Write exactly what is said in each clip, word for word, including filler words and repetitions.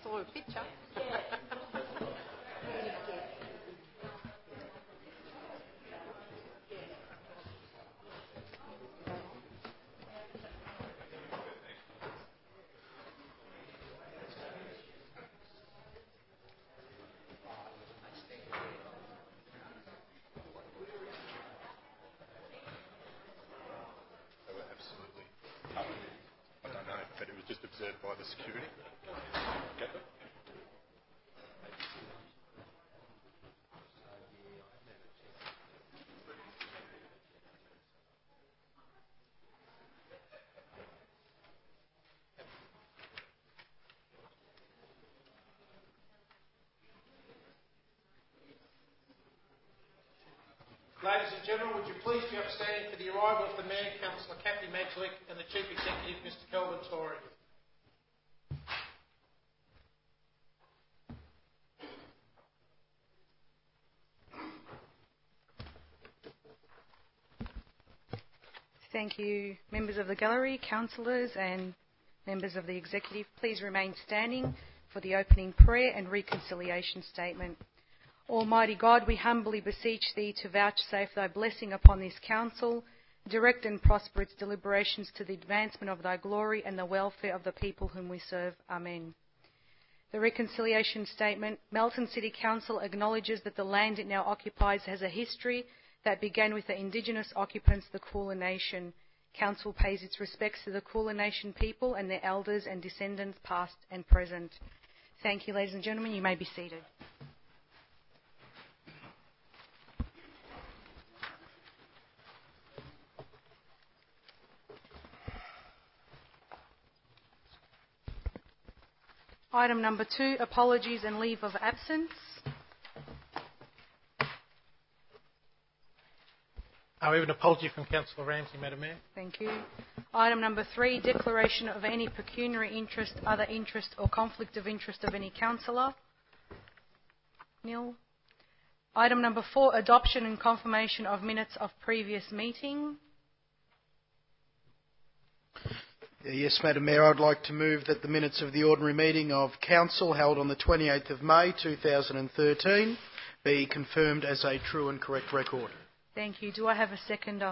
saw a picture. But it was just observed by the security. Okay. Ladies and gentlemen, would you please be upstanding for the arrival of the Mayor, Councillor Kathy Majlik, and the Chief Executive, Mister Kelvin Torrey. Thank you, members of the gallery, councillors and members of the executive. Please remain standing for the opening prayer and reconciliation statement. Almighty God, we humbly beseech Thee to vouchsafe Thy blessing upon this council, direct and prosper its deliberations to the advancement of Thy glory and the welfare of the people whom we serve. Amen. The reconciliation statement. Melton City Council acknowledges that the land it now occupies has a history that began with the Indigenous occupants, the Kulin Nation. Council pays its respects to the Kulin Nation people and their elders and descendants past and present. Thank you, ladies and gentlemen. You may be seated. Item number two, apologies and leave of absence. Uh, we have an apology from Councillor Ramsey, Madam Mayor. Thank you. Item number three, declaration of any pecuniary interest, other interest or conflict of interest of any councillor. Nil. Item number four, adoption and confirmation of minutes of previous meeting. Yes, Madam Mayor, I'd like to move that the minutes of the ordinary meeting of Council held on the twenty-eighth of May two thousand thirteen be confirmed as a true and correct record. Thank you. Do I have a seconder?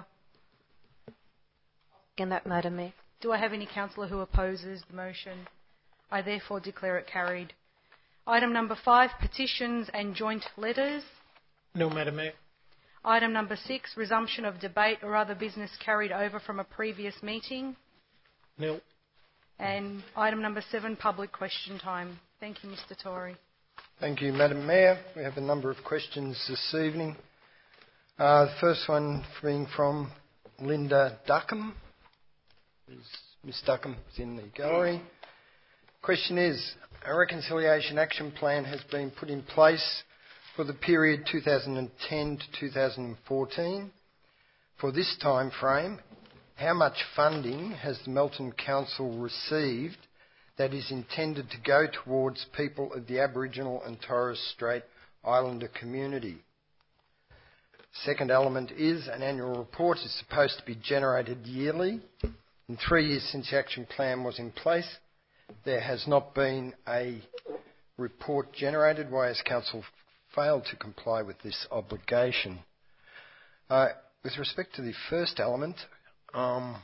In that, Madam Mayor. Do I have any councillor who opposes the motion? I therefore declare it carried. Item number five, petitions and joint letters. No, Madam Mayor. Item number six, resumption of debate or other business carried over from a previous meeting. Nil. And item number seven, public question time. Thank you, Mister Torrey. Thank you, Madam Mayor. We have a number of questions this evening. Uh, the first one being from Linda Duckham. Miss Duckham is in the gallery. Question is, a reconciliation action plan has been put in place for the period two thousand ten to two thousand fourteen. For this time frame, how much funding has the Melton Council received that is intended to go towards people of the Aboriginal and Torres Strait Islander community? Second element is an annual report is supposed to be generated yearly. In three years since the action plan was in place, there has not been a report generated. Why has Council failed to comply with this obligation? Uh, with respect to the first element, um,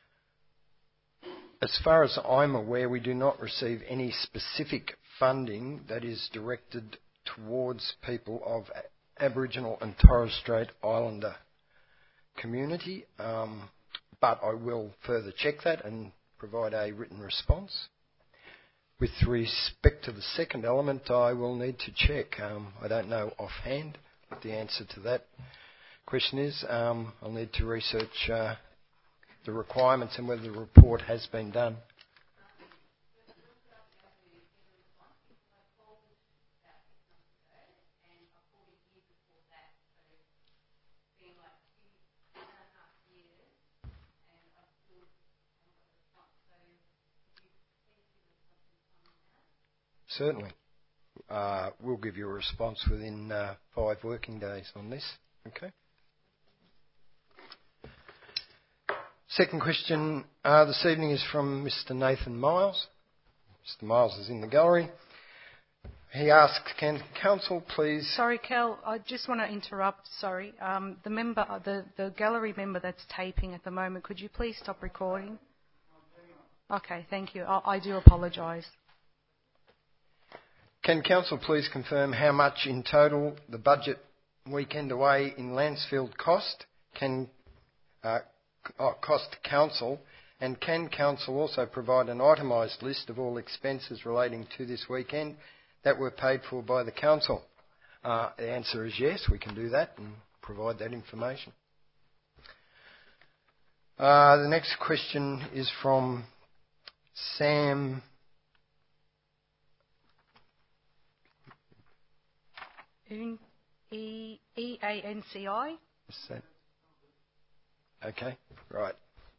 as far as I'm aware, we do not receive any specific funding that is directed towards people of Aboriginal and Torres Strait Islander community, um, but I will further check that and provide a written response. With respect to the second element, I will need to check. Um, I don't know offhand what the answer to that question is. Um, I'll need to research uh, the requirements and whether the report has been done. Certainly. Uh, we'll give you a response within uh, five working days on this. Okay. Second question uh, this evening is from Mister Nathan Miles. Mister Miles is in the gallery. he asks, can council please... Sorry, Cal, I just want to interrupt, sorry. Um, the member, uh, the, the gallery member that's taping at the moment, could you please stop recording? Okay, thank you. I, I do apologise. Can council please confirm how much in total the budget weekend away in Lancefield cost, can uh, cost council, and can council also provide an itemised list of all expenses relating to this weekend that were paid for by the council? Uh, the answer is yes, we can do that and provide that information. Uh, the next question is from Sam... E E A N C I. Okay, right.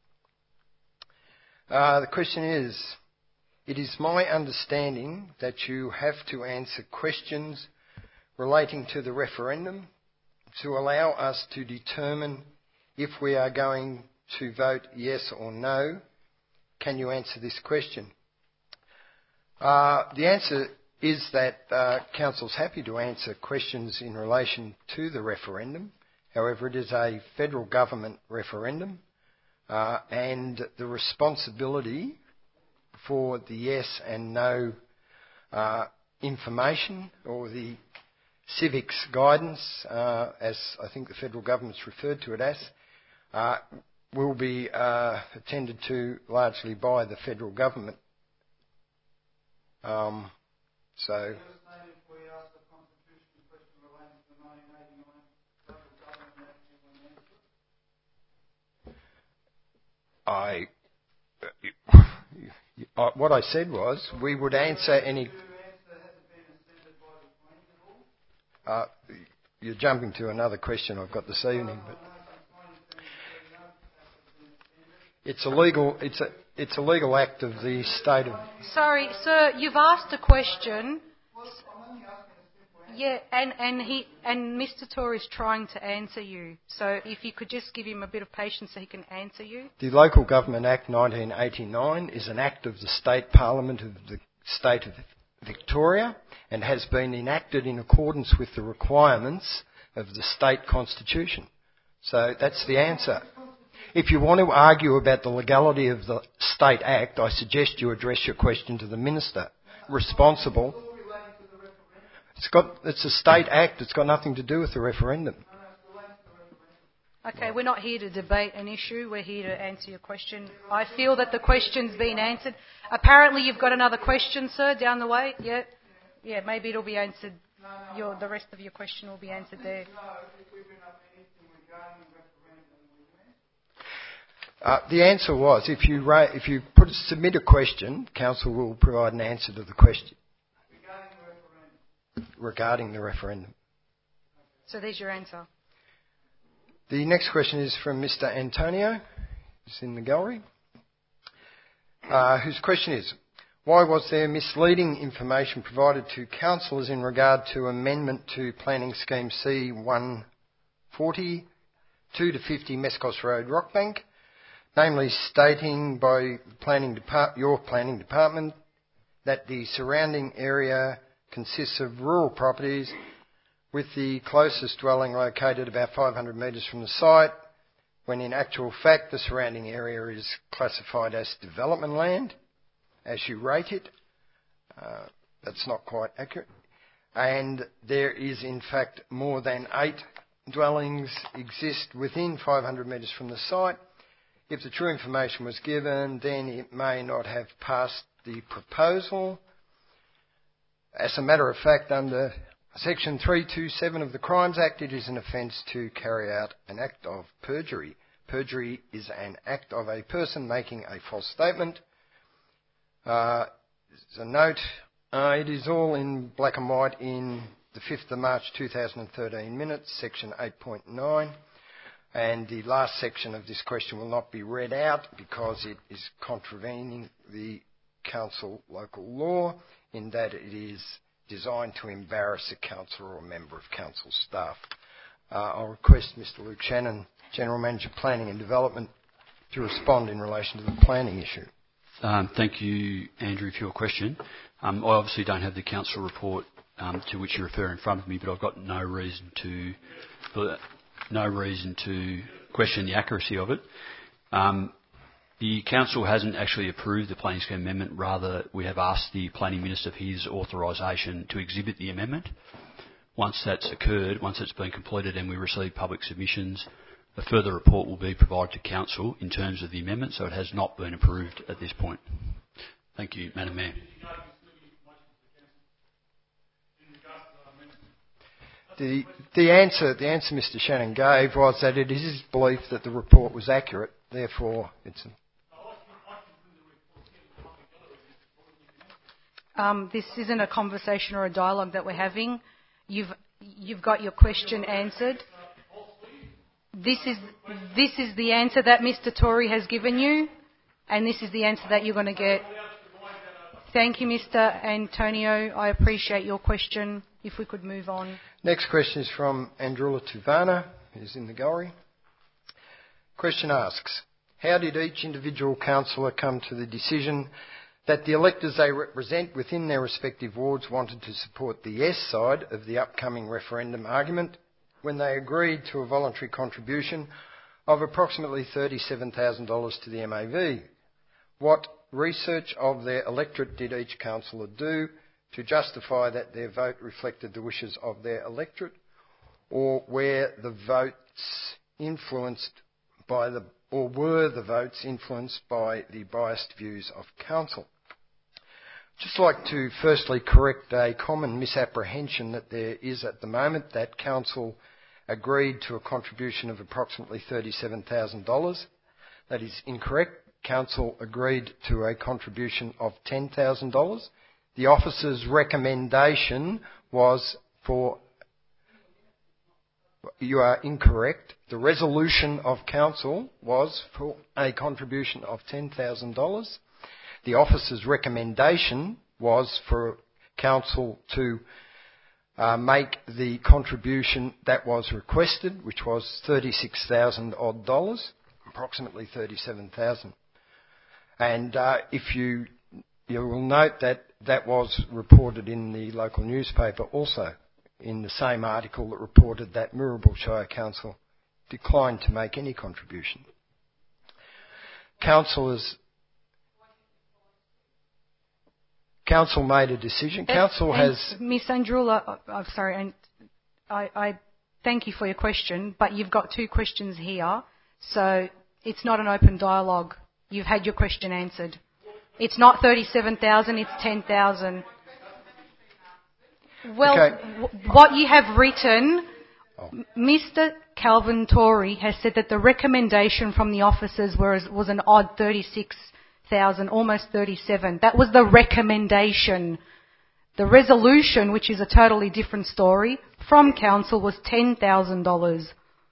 Uh, the question is, it is my understanding that you have to answer questions relating to the referendum to allow us to determine if we are going to vote yes or no. Can you answer this question? Uh, the answer is that uh, Council's happy to answer questions in relation to the referendum. However, it is a federal government referendum uh, and the responsibility for the yes and no uh, information or the civics guidance, uh, as I think the federal government's referred to it as, uh, will be uh, attended to largely by the federal government. Um, So, I, uh, what I said was we would answer any. Uh, you're jumping to another question I've got this evening, but it's a legal. It's a. It's a legal act of the state of... Sorry, sir, you've asked a question. Yeah, and, and he and Mister Torr is trying to answer you. So if you could just give him a bit of patience so he can answer you. The Local Government Act nineteen eighty-nine is an act of the State Parliament of the State of Victoria and has been enacted in accordance with the requirements of the state constitution. So that's the answer. If you want to argue about the legality of the State Act, I suggest you address your question to the Minister responsible. It's got, it's a State Act. It's got nothing to do with the referendum. Okay, we're not here to debate an issue. We're here to answer your question. I feel that the question's been answered. Apparently you've got another question, sir, down the way. Yeah, yeah. Maybe it'll be answered. Your, the rest of your question will be answered there. Uh, the answer was, if you ra- if you put, submit a question, council will provide an answer to the question regarding the referendum. So there's your answer. The next question is from Mister Antonio, who's in the gallery, uh, whose question is, why was there misleading information provided to councillors in regard to amendment to Planning Scheme C one forty, two to fifty Mescos Road, Rockbank, namely stating by planning depart- your planning department that the surrounding area consists of rural properties with the closest dwelling located about five hundred metres from the site, when in actual fact the surrounding area is classified as development land, as you rate it. Uh, that's not quite accurate. And there is in fact more than eight dwellings exist within five hundred metres from the site. If the true information was given, then it may not have passed the proposal. As a matter of fact, under Section three twenty-seven of the Crimes Act, it is an offence to carry out an act of perjury. Perjury is an act of a person making a false statement. Uh, there's a note. Uh, it is all in black and white in the fifth of March two thousand thirteen minutes, Section eight point nine. And the last section of this question will not be read out because it is contravening the council local law in that it is designed to embarrass a councillor or a member of council staff. Uh, I'll request Mister Luke Shannon, General Manager Planning and Development, to respond in relation to the planning issue. Um, thank you, Andrew, for your question. Um, I obviously don't have the council report um, to which you refer in front of me, but I've got no reason to no reason to question the accuracy of it. Um, the council hasn't actually approved the planning scheme amendment. Rather, we have asked the planning minister for his authorisation to exhibit the amendment. Once that's occurred, once it's been completed and we receive public submissions, a further report will be provided to council in terms of the amendment, so it has not been approved at this point. Thank you, Madam Mayor. The, the answer, the answer Mr Shannon gave was that it is his belief that the report was accurate. Therefore, it's. A um, this isn't a conversation or a dialogue that we're having. You've you've got your question answered. This is this is the answer that Mister Tory has given you, and this is the answer that you're going to get. Thank you, Mister Antonio. I appreciate your question. If we could move on. Next question is from Andrula Tuvana, who's in the gallery. Question asks, how did each individual councillor come to the decision that the electors they represent within their respective wards wanted to support the yes side of the upcoming referendum argument when they agreed to a voluntary contribution of approximately thirty-seven thousand dollars to the M A V? What research of their electorate did each councillor do to justify that their vote reflected the wishes of their electorate, or were the votes influenced by the, or were the votes influenced by the biased views of council? Just like to firstly correct a common misapprehension that there is at the moment, that council agreed to a contribution of approximately thirty-seven thousand dollars. That is incorrect. Council agreed to a contribution of ten thousand dollars. The officer's recommendation was for... You are incorrect. The resolution of council was for a contribution of ten thousand dollars. The officer's recommendation was for council to uh, make the contribution that was requested, which was thirty-six thousand odd dollars, approximately thirty-seven thousand. And uh, if you you will note that that was reported in the local newspaper also, in the same article that reported that Mirrabul Shire Council declined to make any contribution. Councillors, Council made a decision. Council and has... Miss Andrula, I'm sorry, and I, I thank you for your question, but you've got two questions here, so it's not an open dialogue. You've had your question answered. It's not thirty-seven thousand, it's ten thousand. Well, Okay. w- what you have written, Oh. Mister Calvin Tory has said that the recommendation from the officers was, was an odd thirty-six thousand, almost thirty-seven. That was the recommendation. The resolution, which is a totally different story, from council was ten thousand dollars.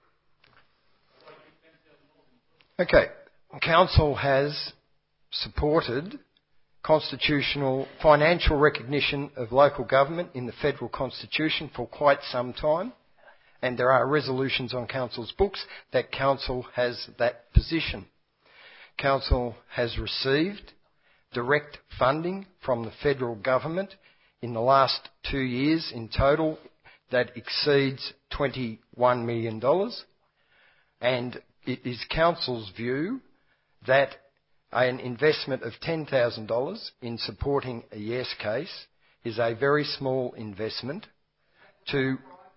Okay. Council has supported constitutional financial recognition of local government in the federal constitution for quite some time, and there are resolutions on council's books that council has that position. Council has received direct funding from the federal government in the last two years in total that exceeds twenty-one million dollars, and it is council's view that an investment of ten thousand dollars in supporting a yes case is a very small investment to...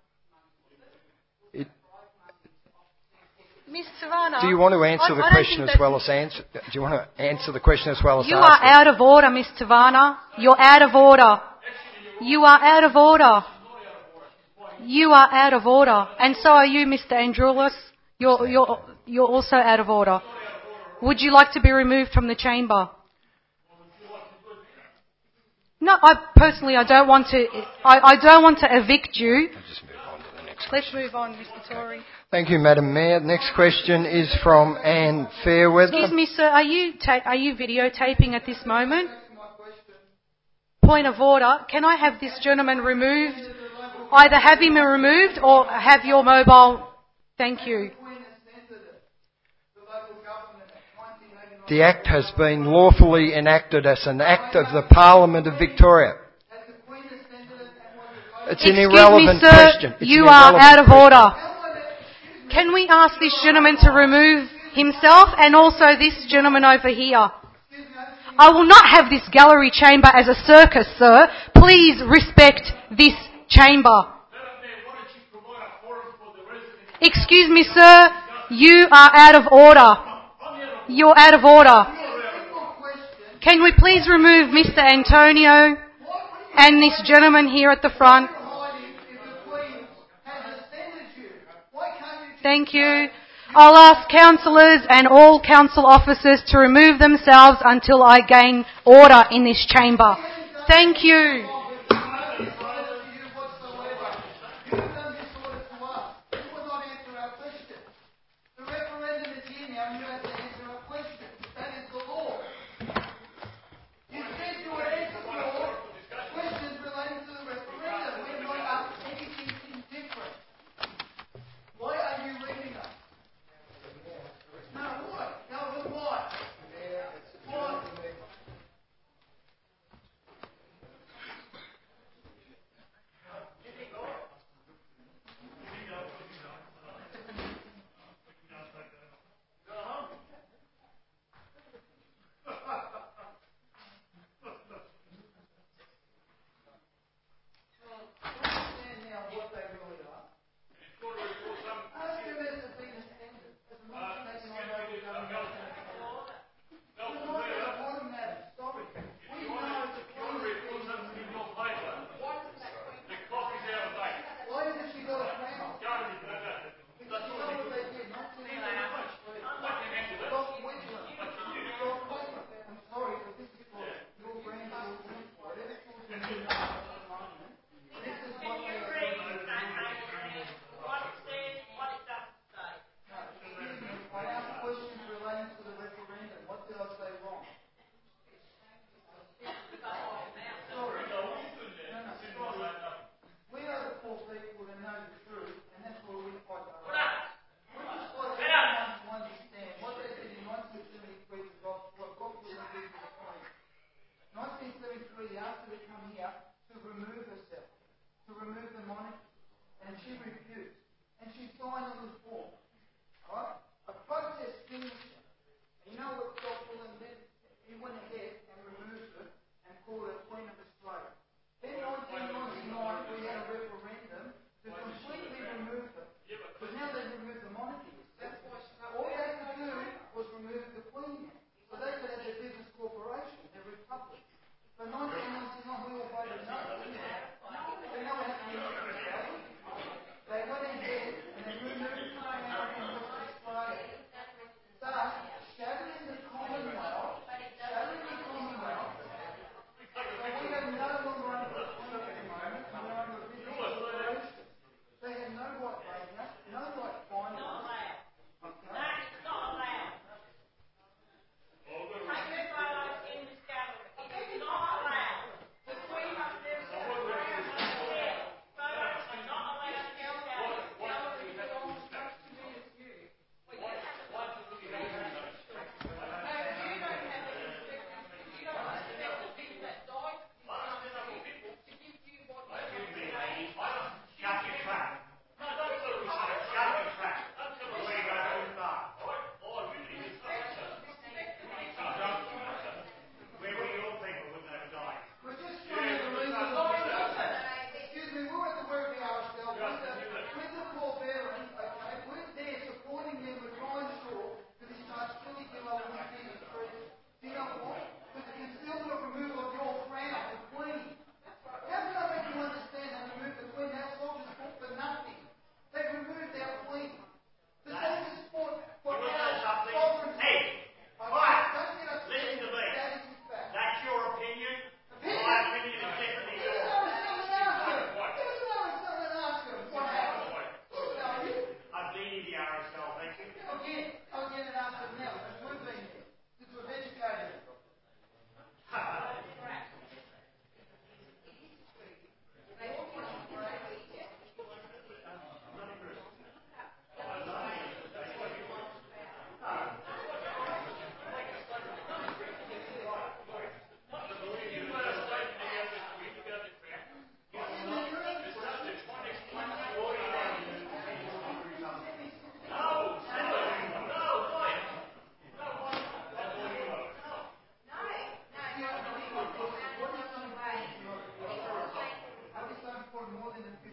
It, Miss Savannah, do you want to answer I, the I question don't as think well as answer... Do you want to answer the question as well as you ask are it? out of order, Miss Savannah. You're out of order. You are out of order. You are out of order. And so are you, Mister Androulis. You're, you're, you're also out of order. Would you like to be removed from the chamber? No, I personally, I don't want to. I, I don't want to evict you. I'll just move on to the next Let's question. move on, Mister Tory. Thank you, Madam Mayor. Next question is from Anne Fairweather. Excuse me, sir. Are you ta- are you videotaping at this moment? Point of order. Can I have this gentleman removed? Either have him removed or have your mobile. Thank you. The Act has been lawfully enacted as an Act of the Parliament of Victoria. It's an Excuse irrelevant me, sir, question. It's you an are irrelevant out of question. order. Can we ask this gentleman to remove himself and also this gentleman over here? I will not have this gallery chamber as a circus, sir. Please respect this chamber. Excuse me, sir. You are out of order. You're out of order. Can we please remove Mister Antonio and this gentleman here at the front? Thank you. I'll ask councillors and all council officers to remove themselves until I gain order in this chamber. Thank you.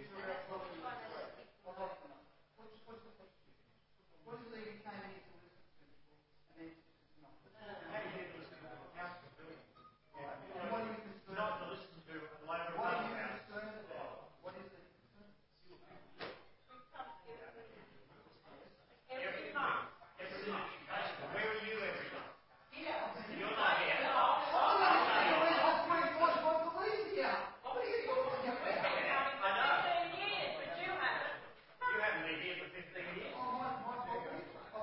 Oh,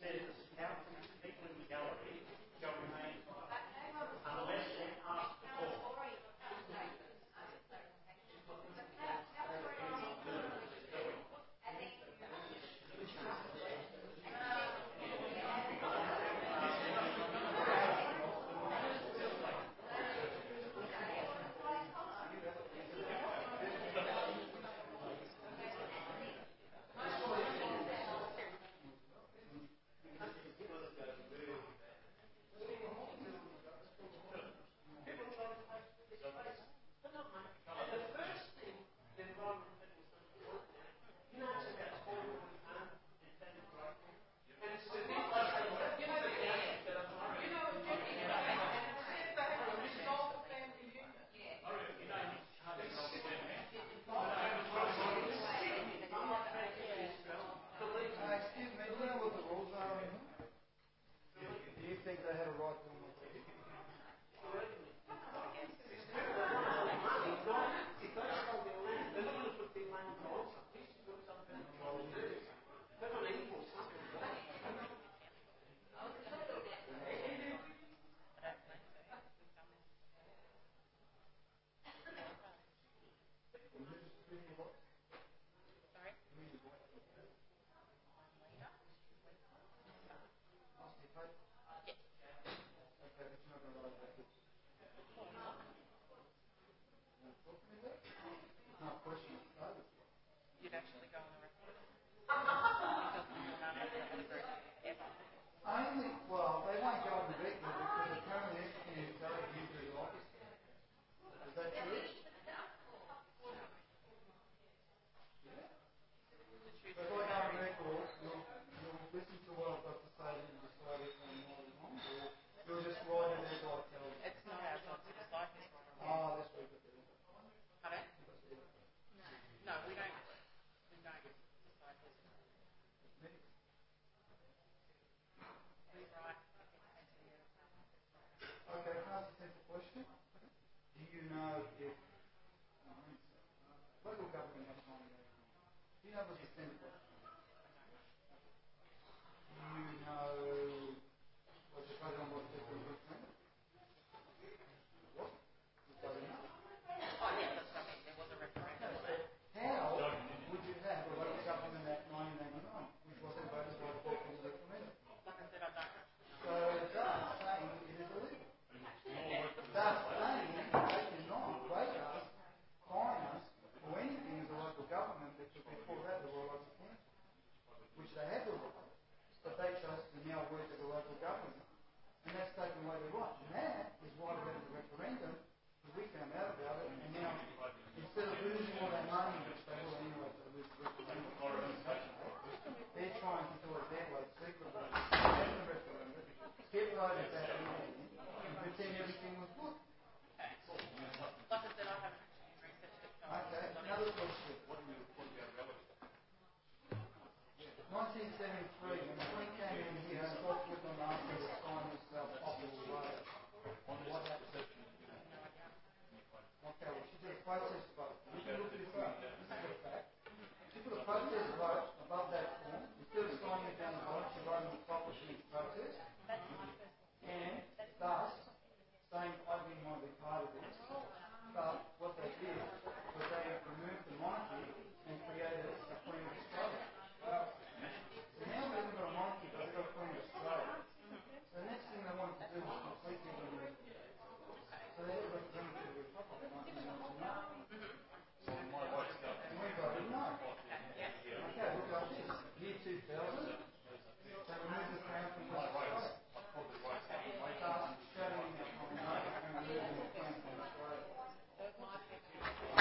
Australia.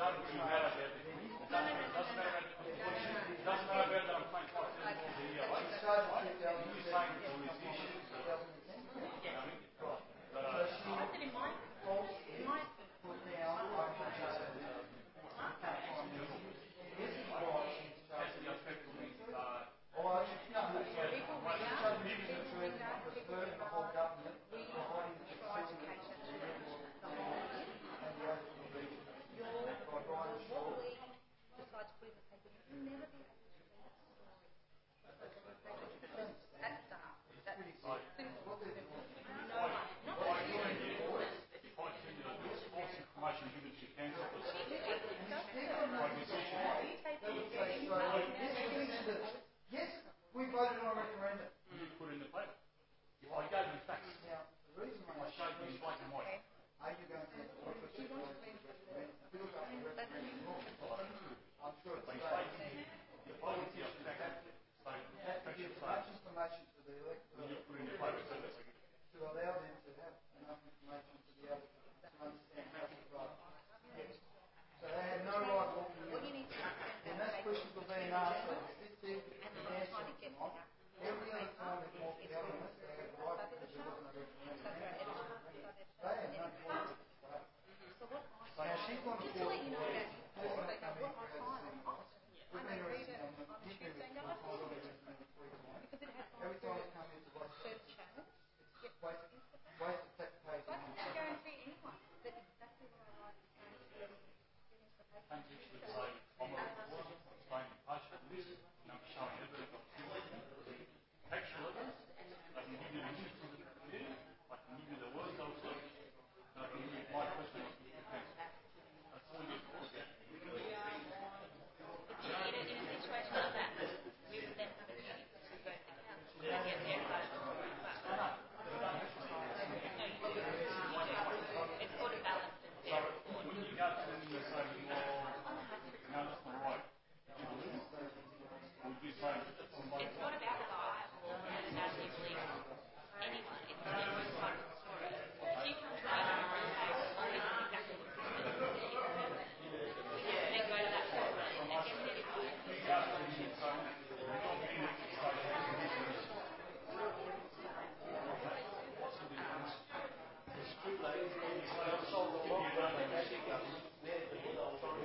Thank you.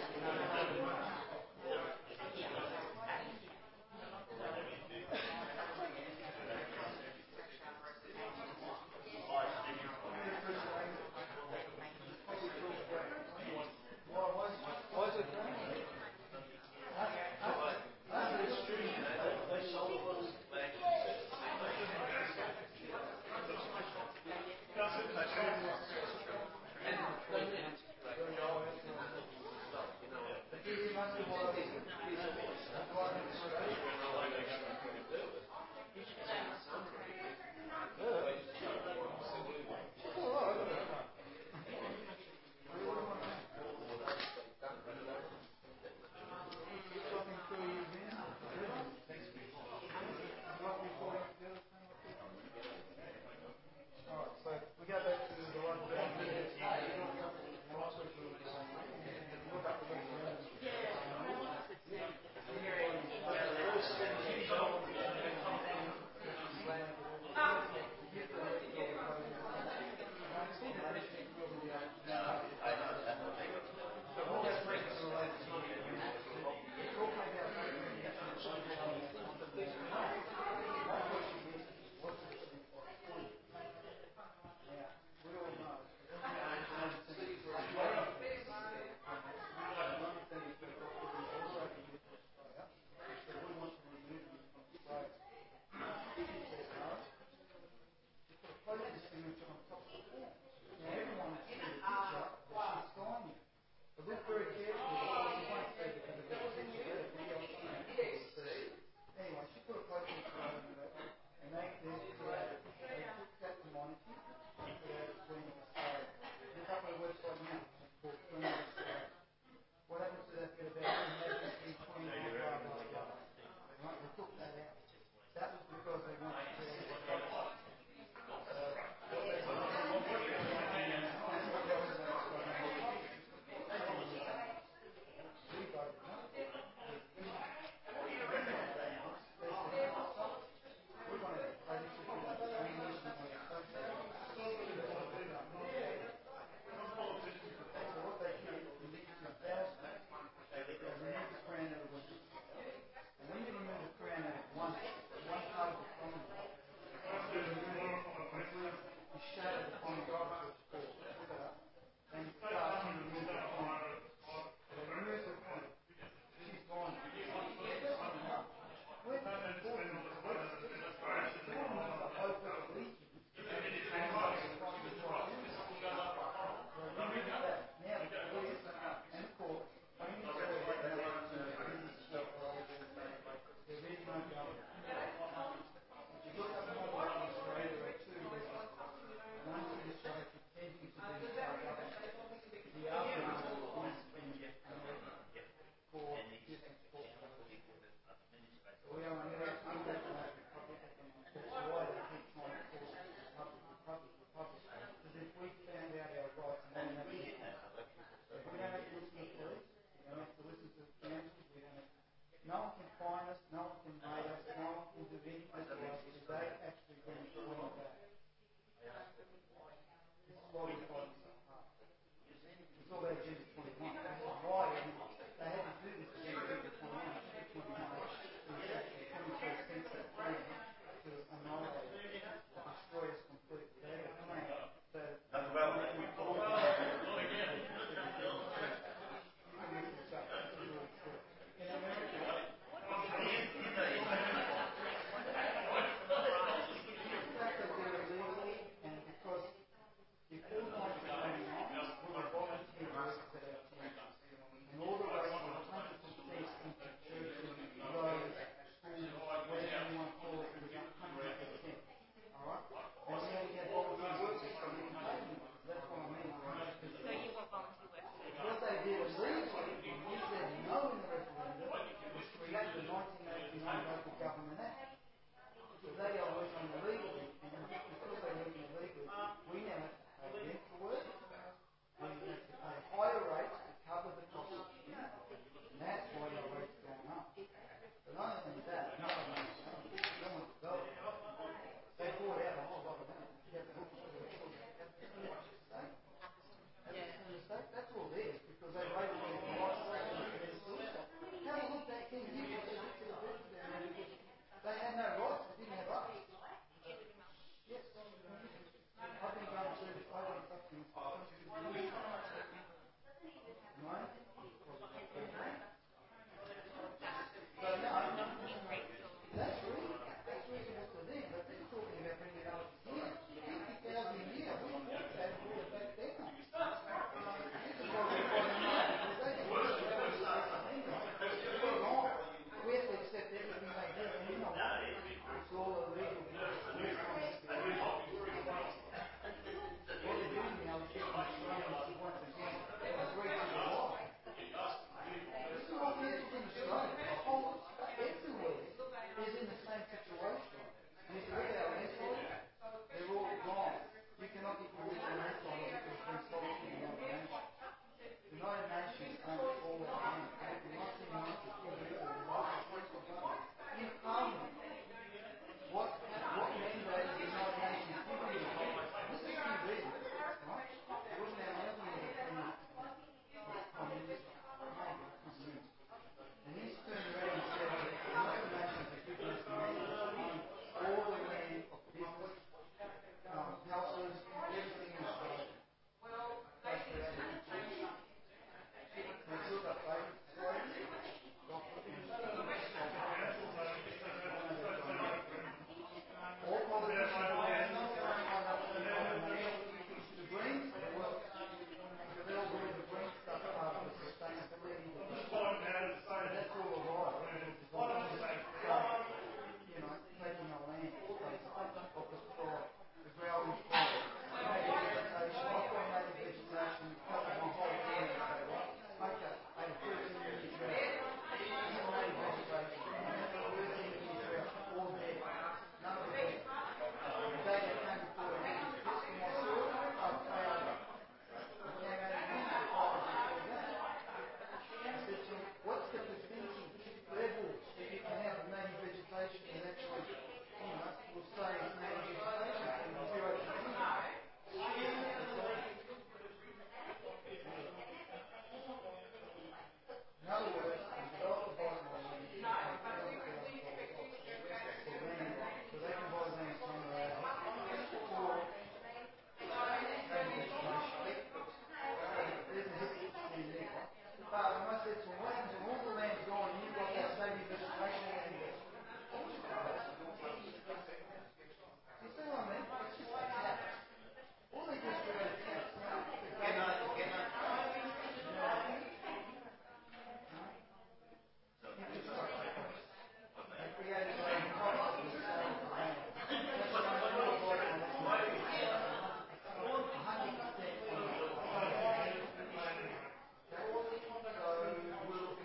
We'll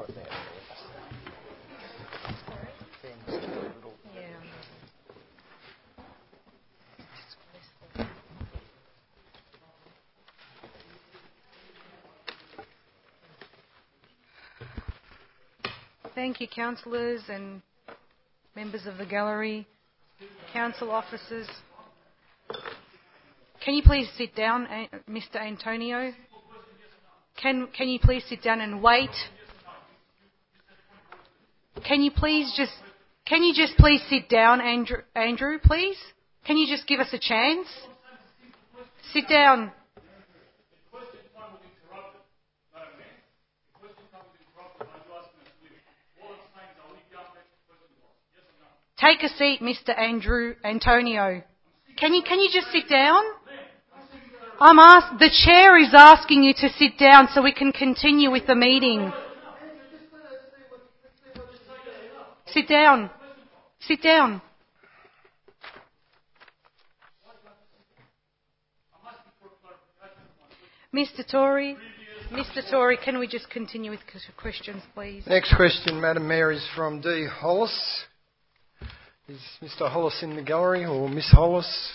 right now. Yeah. Thank you, councillors and members of the gallery, council officers. Can you please sit down, Mister Antonio? Can can you please sit down and wait? Can you please just can you just please sit down, Andrew? Andrew, please. Can you just give us a chance? Sit down. Take a seat, Mister Andrew Antonio. Can you can you just sit down? I'm ask, the chair is asking you to sit down so we can continue with the meeting. Sit down. Sit down. Mister Tory, Mister Tory, can we just continue with questions, please? Next question, Madam Mayor, is from D. Hollis. Is Mister Hollis in the gallery, or Miss Hollis?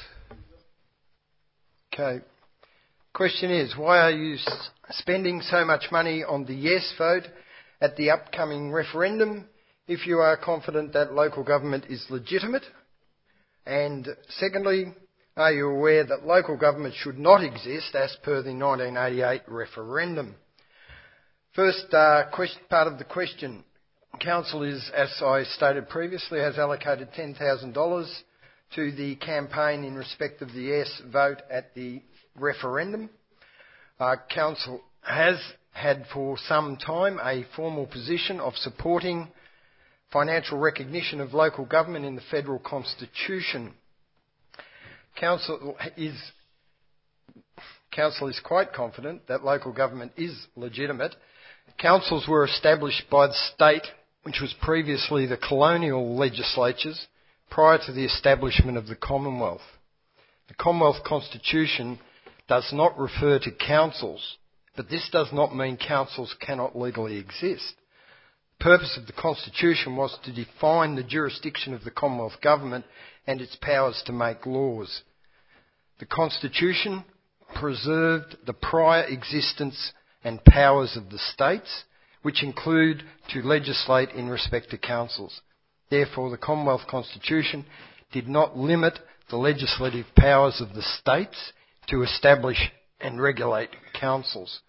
Okay. Question is, why are you spending so much money on the yes vote at the upcoming referendum if you are confident that local government is legitimate? And secondly, are you aware that local government should not exist as per the nineteen eighty-eight referendum? First uh, question, part of the question. Council is, as I stated previously, has allocated ten thousand dollars to the campaign in respect of the yes vote at the referendum. Uh, Council has had for some time a formal position of supporting financial recognition of local government in the Federal Constitution. Council is, Council is quite confident that local government is legitimate. Councils were established by the state, which was previously the colonial legislatures, prior to the establishment of the Commonwealth. The Commonwealth Constitution does not refer to councils, but this does not mean councils cannot legally exist. The purpose of the Constitution was to define the jurisdiction of the Commonwealth Government and its powers to make laws. The Constitution preserved the prior existence and powers of the states, which include to legislate in respect to councils. Therefore, the Commonwealth Constitution did not limit the legislative powers of the states to establish and regulate councils.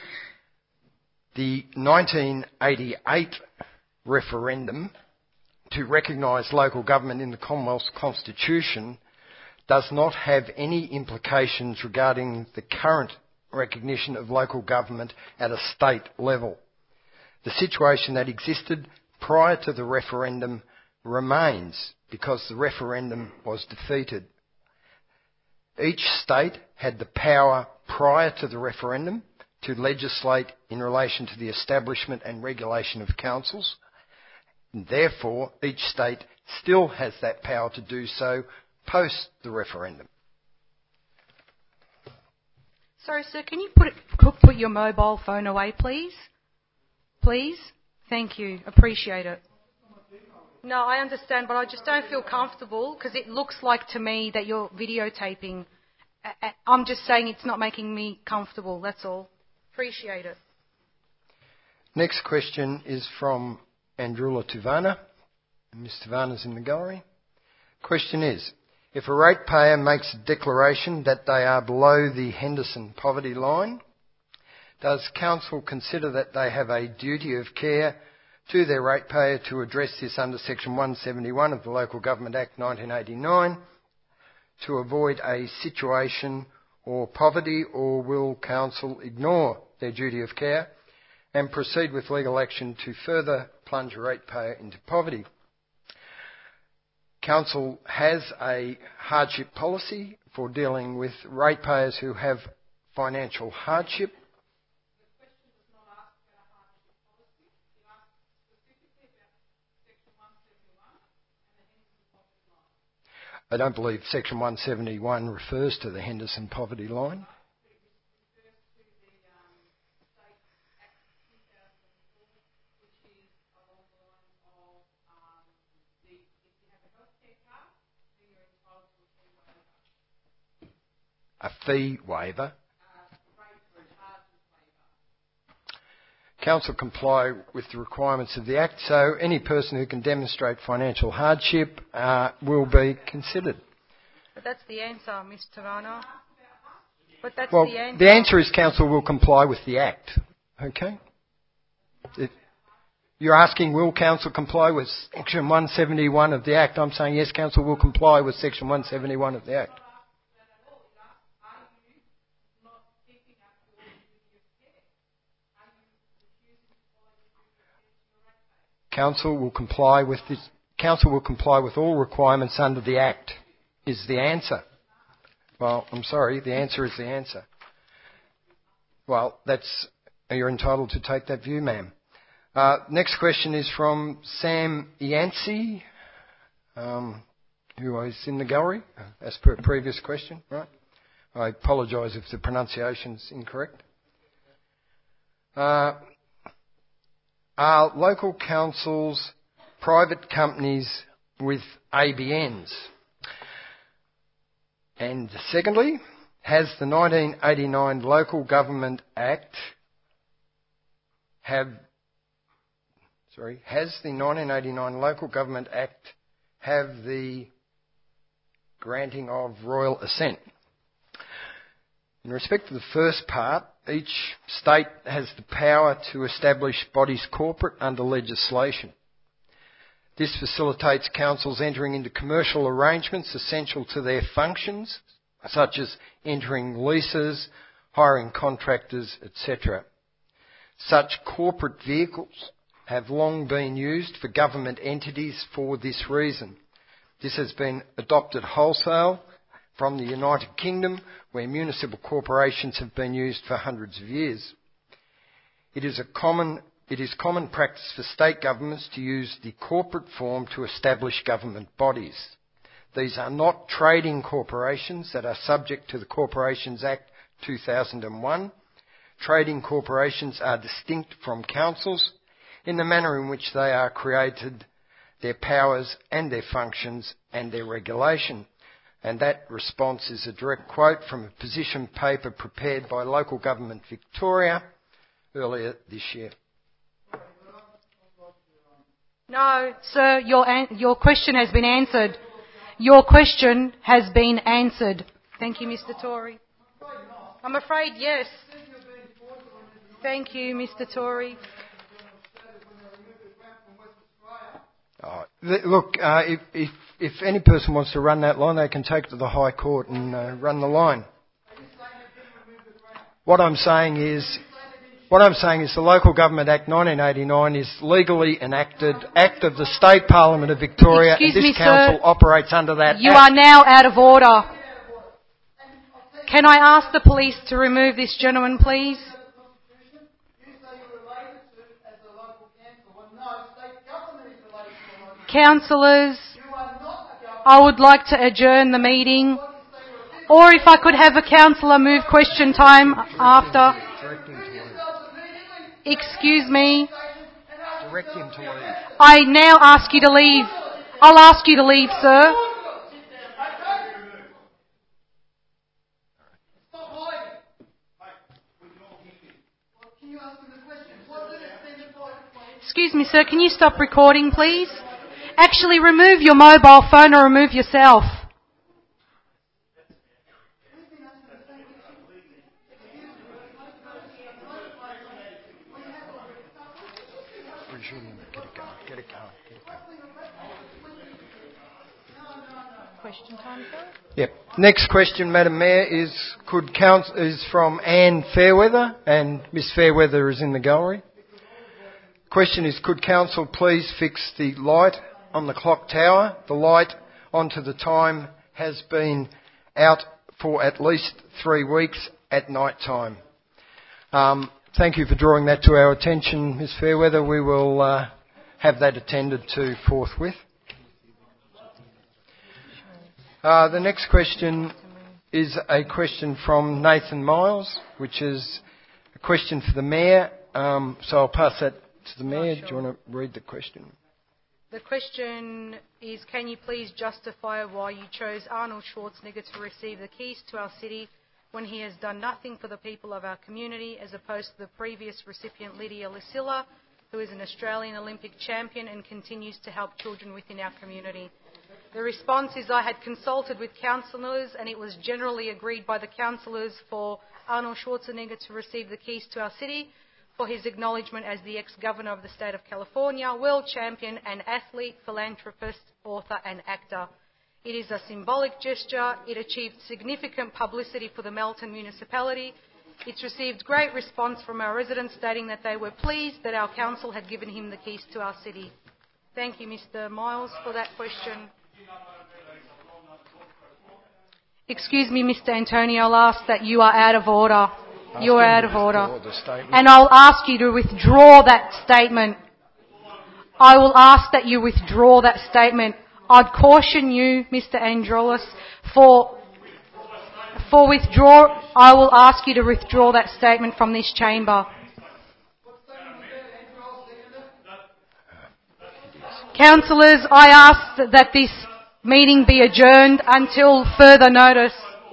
The nineteen eighty-eight referendum to recognise local government in the Commonwealth Constitution does not have any implications regarding the current recognition of local government at a state level. The situation that existed prior to the referendum remains because the referendum was defeated. Each state had the power prior to the referendum to legislate in relation to the establishment and regulation of councils. And therefore, each state still has that power to do so post the referendum. Sorry, sir, can you put, it, put your mobile phone away, please? Please? Thank you. Appreciate it. No, I understand, but I just don't feel comfortable because it looks like to me that you're videotaping. I'm just saying it's not making me comfortable, that's all. Appreciate it. Next question is from Andrula Tuvana. Miz Tuvana's in the gallery. Question is, if a ratepayer makes a declaration that they are below the Henderson poverty line, does Council consider that they have a duty of care to their ratepayer to address this under Section one seventy-one of the Local Government Act nineteen eighty-nine to avoid a situation or poverty, or will Council ignore their duty of care and proceed with legal action to further plunge a ratepayer into poverty? Council has a hardship policy for dealing with ratepayers who have financial hardship. I don't believe Section one seventy-one refers to the Henderson poverty line. a fee waiver. Council comply with the requirements of the Act, so any person who can demonstrate financial hardship uh, will be considered. But that's the answer, Miz Tirana. But that's Well, the answer. the answer is Council will comply with the Act. Okay? If you're asking, will Council comply with Section one seventy-one of the Act? I'm saying yes, Council will comply with Section one seventy-one of the Act. Council will comply with this. Council will comply with all requirements under the Act. Is the answer? Well, I'm sorry. The answer is the answer. Well, that's you're entitled to take that view, ma'am. Uh, next question is from Sam Yancey, um, who is in the gallery, as per previous question. Right? I apologise if the pronunciation's incorrect. Uh, Are local councils private companies with A B Ns? And secondly, has the nineteen eighty-nine Local Government Act have sorry, has the nineteen eighty-nine Local Government Act have the granting of royal assent? In respect to the first part, each state has the power to establish bodies corporate under legislation. This facilitates councils entering into commercial arrangements essential to their functions, such as entering leases, hiring contractors, et cetera. Such corporate vehicles have long been used for government entities for this reason. This has been adopted wholesale from the United Kingdom, where municipal corporations have been used for hundreds of years. It is a common, it is common practice for state governments to use the corporate form to establish government bodies. These are not trading corporations that are subject to the Corporations Act two thousand one. Trading corporations are distinct from councils in the manner in which they are created, their powers and their functions and their regulation. And that response is a direct quote from a position paper prepared by Local Government Victoria earlier this year. No, sir, your, an- your question has been answered. Your question has been answered. Thank you, Mister Tory. I'm afraid, yes. Thank you, Mister Tory. Oh, th- look, uh, if, if, if any person wants to run that line, they can take it to the High Court and uh, run the line. What I'm saying is, what I'm saying is the Local Government Act nineteen eighty-nine is legally enacted Act of the State Parliament of Victoria, Excuse and this me, council sir. operates under that You Act. are now out of order. Can I ask the police to remove this gentleman, please? Councillors, I would like to adjourn the meeting. Or if I could have a councillor move question time after. Excuse me. Direct him to leave. I now ask you to leave. I'll ask you to leave, sir. Excuse me, sir, can you stop recording, please? Actually, remove your mobile phone or remove yourself. Get it going, get it going, get it going. Question time, sir? Yep. Next question, Madam Mayor, is could council is from Anne Fairweather, and Miss Fairweather is in the gallery. Question is, could council please fix the light on the clock tower? The light onto the time has been out for at least three weeks at night time. Um, thank you for drawing that to our attention, Miss Fairweather. We will uh, have that attended to forthwith. Uh, the next question is a question from Nathan Miles, which is a question for the Mayor. Um, so I'll pass that to the Mayor. Oh, sure. Do you want to read the question? The question is, can you please justify why you chose Arnold Schwarzenegger to receive the keys to our city when he has done nothing for the people of our community, as opposed to the previous recipient, Lydia Lucilla, who is an Australian Olympic champion and continues to help children within our community. The response is I had consulted with councillors and it was generally agreed by the councillors for Arnold Schwarzenegger to receive the keys to our city for his acknowledgement as the ex-governor of the state of California, world champion and athlete, philanthropist, author and actor. It is a symbolic gesture. It achieved significant publicity for the Melton municipality. It's received great response from our residents stating that they were pleased that our council had given him the keys to our city. Thank you, Mister Miles, for that question. Excuse me, Mister Antonio, I'll ask that you are out of order. You are out of order. And I'll ask you to withdraw that statement. I will ask that you withdraw that statement. I'd caution you, Mister Androulis, for, for withdraw. I will ask you to withdraw that statement from this chamber. Councillors, I ask that this meeting be adjourned until further notice.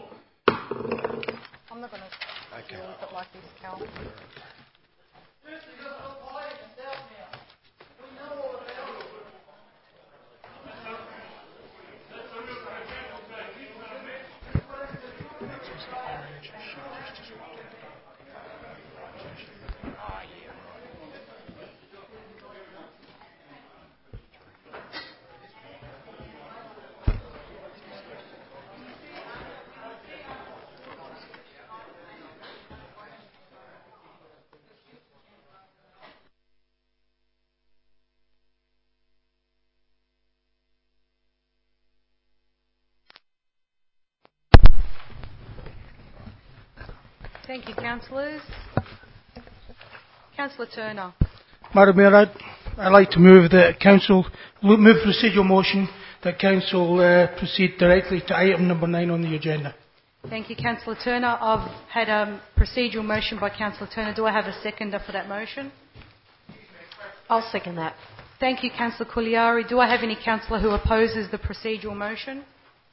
I'm not going to leave it like this, Cal. Thank you, councillors. Councillor Turner. Madam Mayor, I'd, I'd like to move the council, move procedural motion that council uh, proceed directly to item number nine on the agenda. Thank you, Councillor Turner. I've had a procedural motion by Councillor Turner. Do I have a seconder for that motion? I'll second that. Thank you, Councillor Couliari. Do I have any councillor who opposes the procedural motion?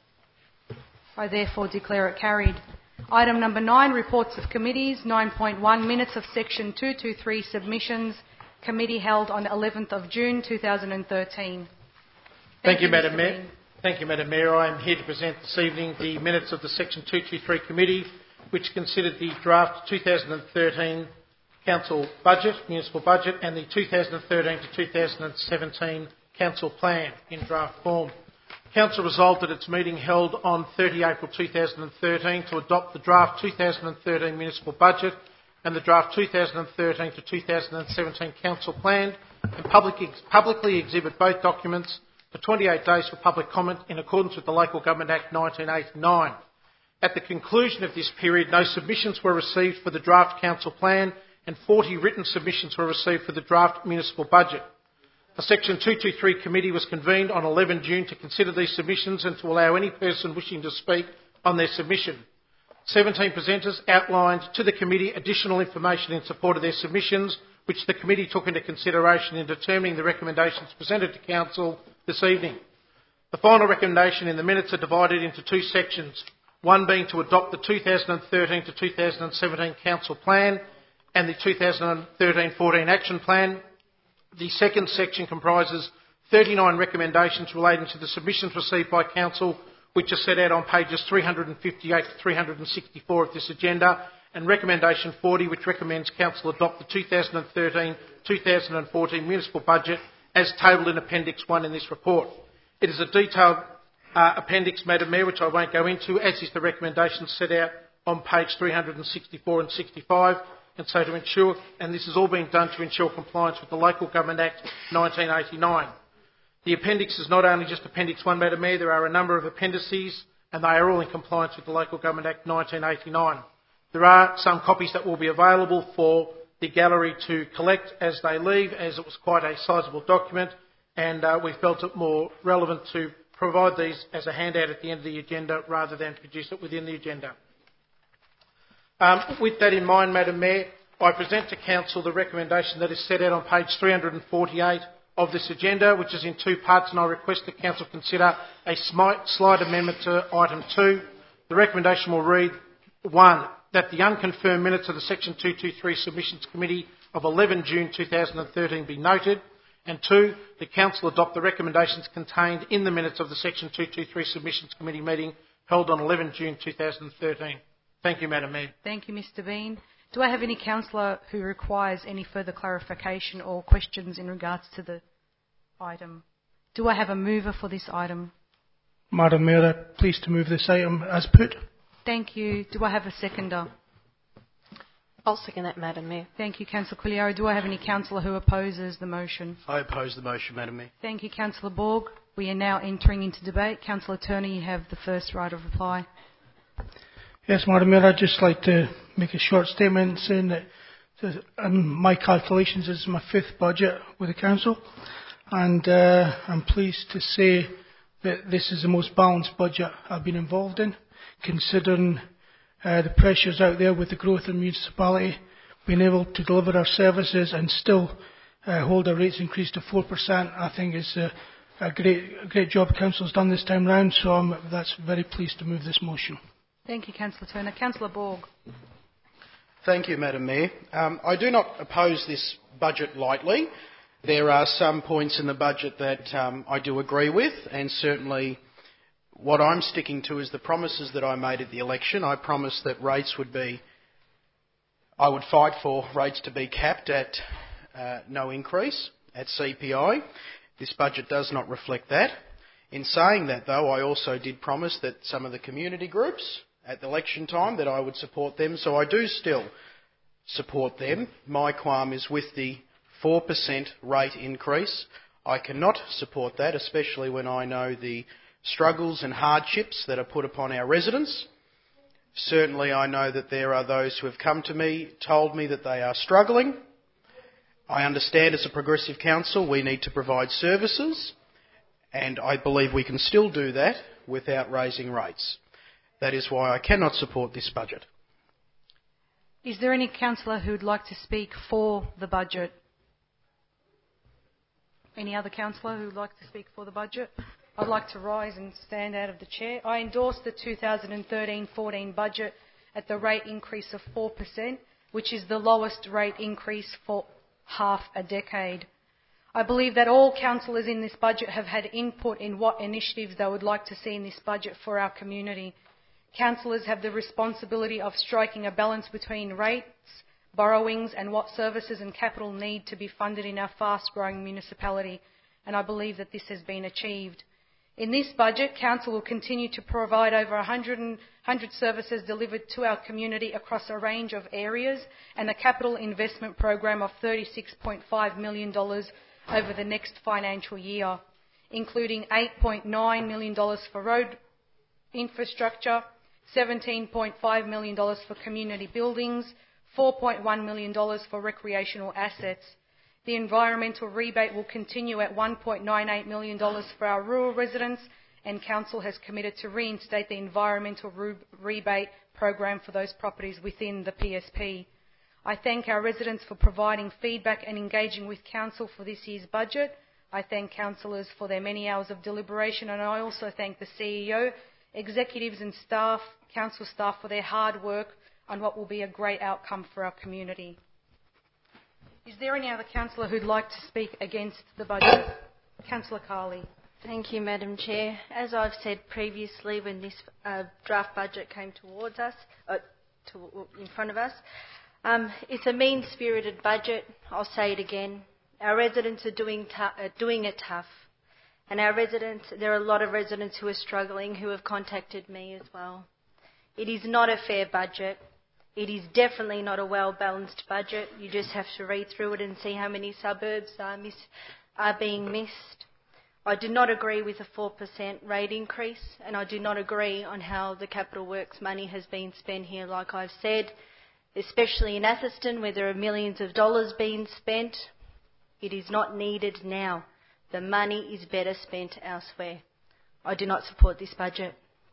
I therefore declare it carried. Item number nine, reports of committees. nine point one, minutes of section two twenty-three, submissions. Committee held on eleventh of June two thousand thirteen. Thank, Thank you, you Madam Mayor. Thank you, Madam Mayor. I am here to present this evening the minutes of the section two twenty-three committee, which considered the draft two thousand thirteen council budget, municipal budget, and the two thousand thirteen to two thousand seventeen council plan in draft form. Council resolved at its meeting held on thirtieth of April two thousand thirteen to adopt the draft two thousand thirteen municipal budget and the draft two thousand thirteen to two thousand seventeen council plan and public ex- publicly exhibit both documents for twenty-eight days for public comment in accordance with the Local Government Act nineteen eighty-nine. At the conclusion of this period, no submissions were received for the draft council plan and forty written submissions were received for the draft municipal budget. A Section two twenty-three committee was convened on eleventh of June to consider these submissions and to allow any person wishing to speak on their submission. seventeen presenters outlined to the committee additional information in support of their submissions, which the committee took into consideration in determining the recommendations presented to council this evening. The final recommendation in the minutes are divided into two sections, one being to adopt the two thousand thirteen to two thousand seventeen council plan and the two thousand thirteen fourteen action plan. The second section comprises thirty-nine recommendations relating to the submissions received by council, which are set out on pages three hundred fifty-eight to three hundred sixty-four of this agenda, and recommendation forty, which recommends council adopt the two thousand thirteen to two thousand fourteen municipal budget as tabled in Appendix one in this report. It is a detailed uh, appendix, Madam Mayor, which I won't go into, as is the recommendation set out on page three hundred sixty-four and sixty-five. And so to ensure, and this has all been done to ensure compliance with the Local Government Act nineteen eighty-nine. The appendix is not only just Appendix one, Madam Mayor, there are a number of appendices and they are all in compliance with the Local Government Act nineteen eighty-nine. There are some copies that will be available for the gallery to collect as they leave, as it was quite a sizable document, and uh, we felt it more relevant to provide these as a handout at the end of the agenda rather than produce it within the agenda. Um, with that in mind, Madam Mayor, I present to Council the recommendation that is set out on page three hundred forty-eight of this agenda, which is in two parts, and I request that Council consider a slight amendment to item two. The recommendation will read, One, that the unconfirmed minutes of the Section two twenty-three Submissions Committee of eleven June two thousand thirteen be noted. And two, the Council adopt the recommendations contained in the minutes of the Section two twenty-three Submissions Committee meeting held on eleven June two thousand thirteen. Thank you, Madam Mayor. Thank you, Mr Bean. Do I have any councillor who requires any further clarification or questions in regards to the item? Do I have a mover for this item? Madam Mayor, I'm pleased to move this item as put. Thank you. Do I have a seconder? I'll second that, Madam Mayor. Thank you, Councillor Quiliaro. Do I have any councillor who opposes the motion? I oppose the motion, Madam Mayor. Thank you, Councillor Borg. We are now entering into debate. Councillor Turner, you have the first right of reply. Yes, Madam Mayor, I'd just like to make a short statement saying that that, um, my calculations is my fifth budget with the Council, and uh, I'm pleased to say that this is the most balanced budget I've been involved in, considering uh, the pressures out there with the growth in municipality, being able to deliver our services and still uh, hold our rates increase to four percent. I think is a, a great a great job Council's done this time round, so I'm that's very pleased to move this motion. Thank you, Councillor Turner. Councillor Borg. Thank you, Madam Mayor. Um, I do not oppose this budget lightly. There are some points in the budget that um, I do agree with, and certainly what I'm sticking to is the promises that I made at the election. I promised that rates would be, I would fight for rates to be capped at uh, no increase at C P I. This budget does not reflect that. In saying that, though, I also did promise that some of the community groups at the election time that I would support them, so I do still support them. My qualm is with the four percent rate increase. I cannot support that, especially when I know the struggles and hardships that are put upon our residents. Certainly I know that there are those who have come to me, told me that they are struggling. I understand as a progressive council we need to provide services, and I believe we can still do that without raising rates. That is why I cannot support this budget. Is there any councillor who would like to speak for the budget? Any other councillor who would like to speak for the budget? I'd like to rise and stand out of the chair. I endorse the two thousand thirteen fourteen budget at the rate increase of four percent, which is the lowest rate increase for half a decade. I believe that all councillors in this budget have had input in what initiatives they would like to see in this budget for our community. Councillors have the responsibility of striking a balance between rates, borrowings and what services and capital need to be funded in our fast-growing municipality, and I believe that this has been achieved. In this budget, Council will continue to provide over one hundred, one hundred services delivered to our community across a range of areas and a capital investment program of thirty-six point five million dollars over the next financial year, including eight point nine million dollars for road infrastructure, seventeen point five million dollars for community buildings, four point one million dollars for recreational assets. The environmental rebate will continue at one point nine eight million dollars for our rural residents, and Council has committed to reinstate the environmental re- rebate program for those properties within the P S P. I thank our residents for providing feedback and engaging with Council for this year's budget. I thank councillors for their many hours of deliberation, and I also thank the C E O, executives and staff, Council staff for their hard work on what will be a great outcome for our community. Is there any other councillor who'd like to speak against the budget? Councillor Carley. Thank you, Madam Chair. As I've said previously when this uh, draft budget came towards us, uh, to, in front of us, um, it's a mean-spirited budget. I'll say it again. Our residents are doing, t- uh, doing it tough. And our residents, there are a lot of residents who are struggling who have contacted me as well. It is not a fair budget. It is definitely not a well-balanced budget. You just have to read through it and see how many suburbs are, miss, are being missed. I do not agree with a four percent rate increase, and I do not agree on how the Capital Works money has been spent here, like I've said, especially in Atherstone, where there are millions of dollars being spent. It is not needed now. The money is better spent elsewhere. I do not support this budget.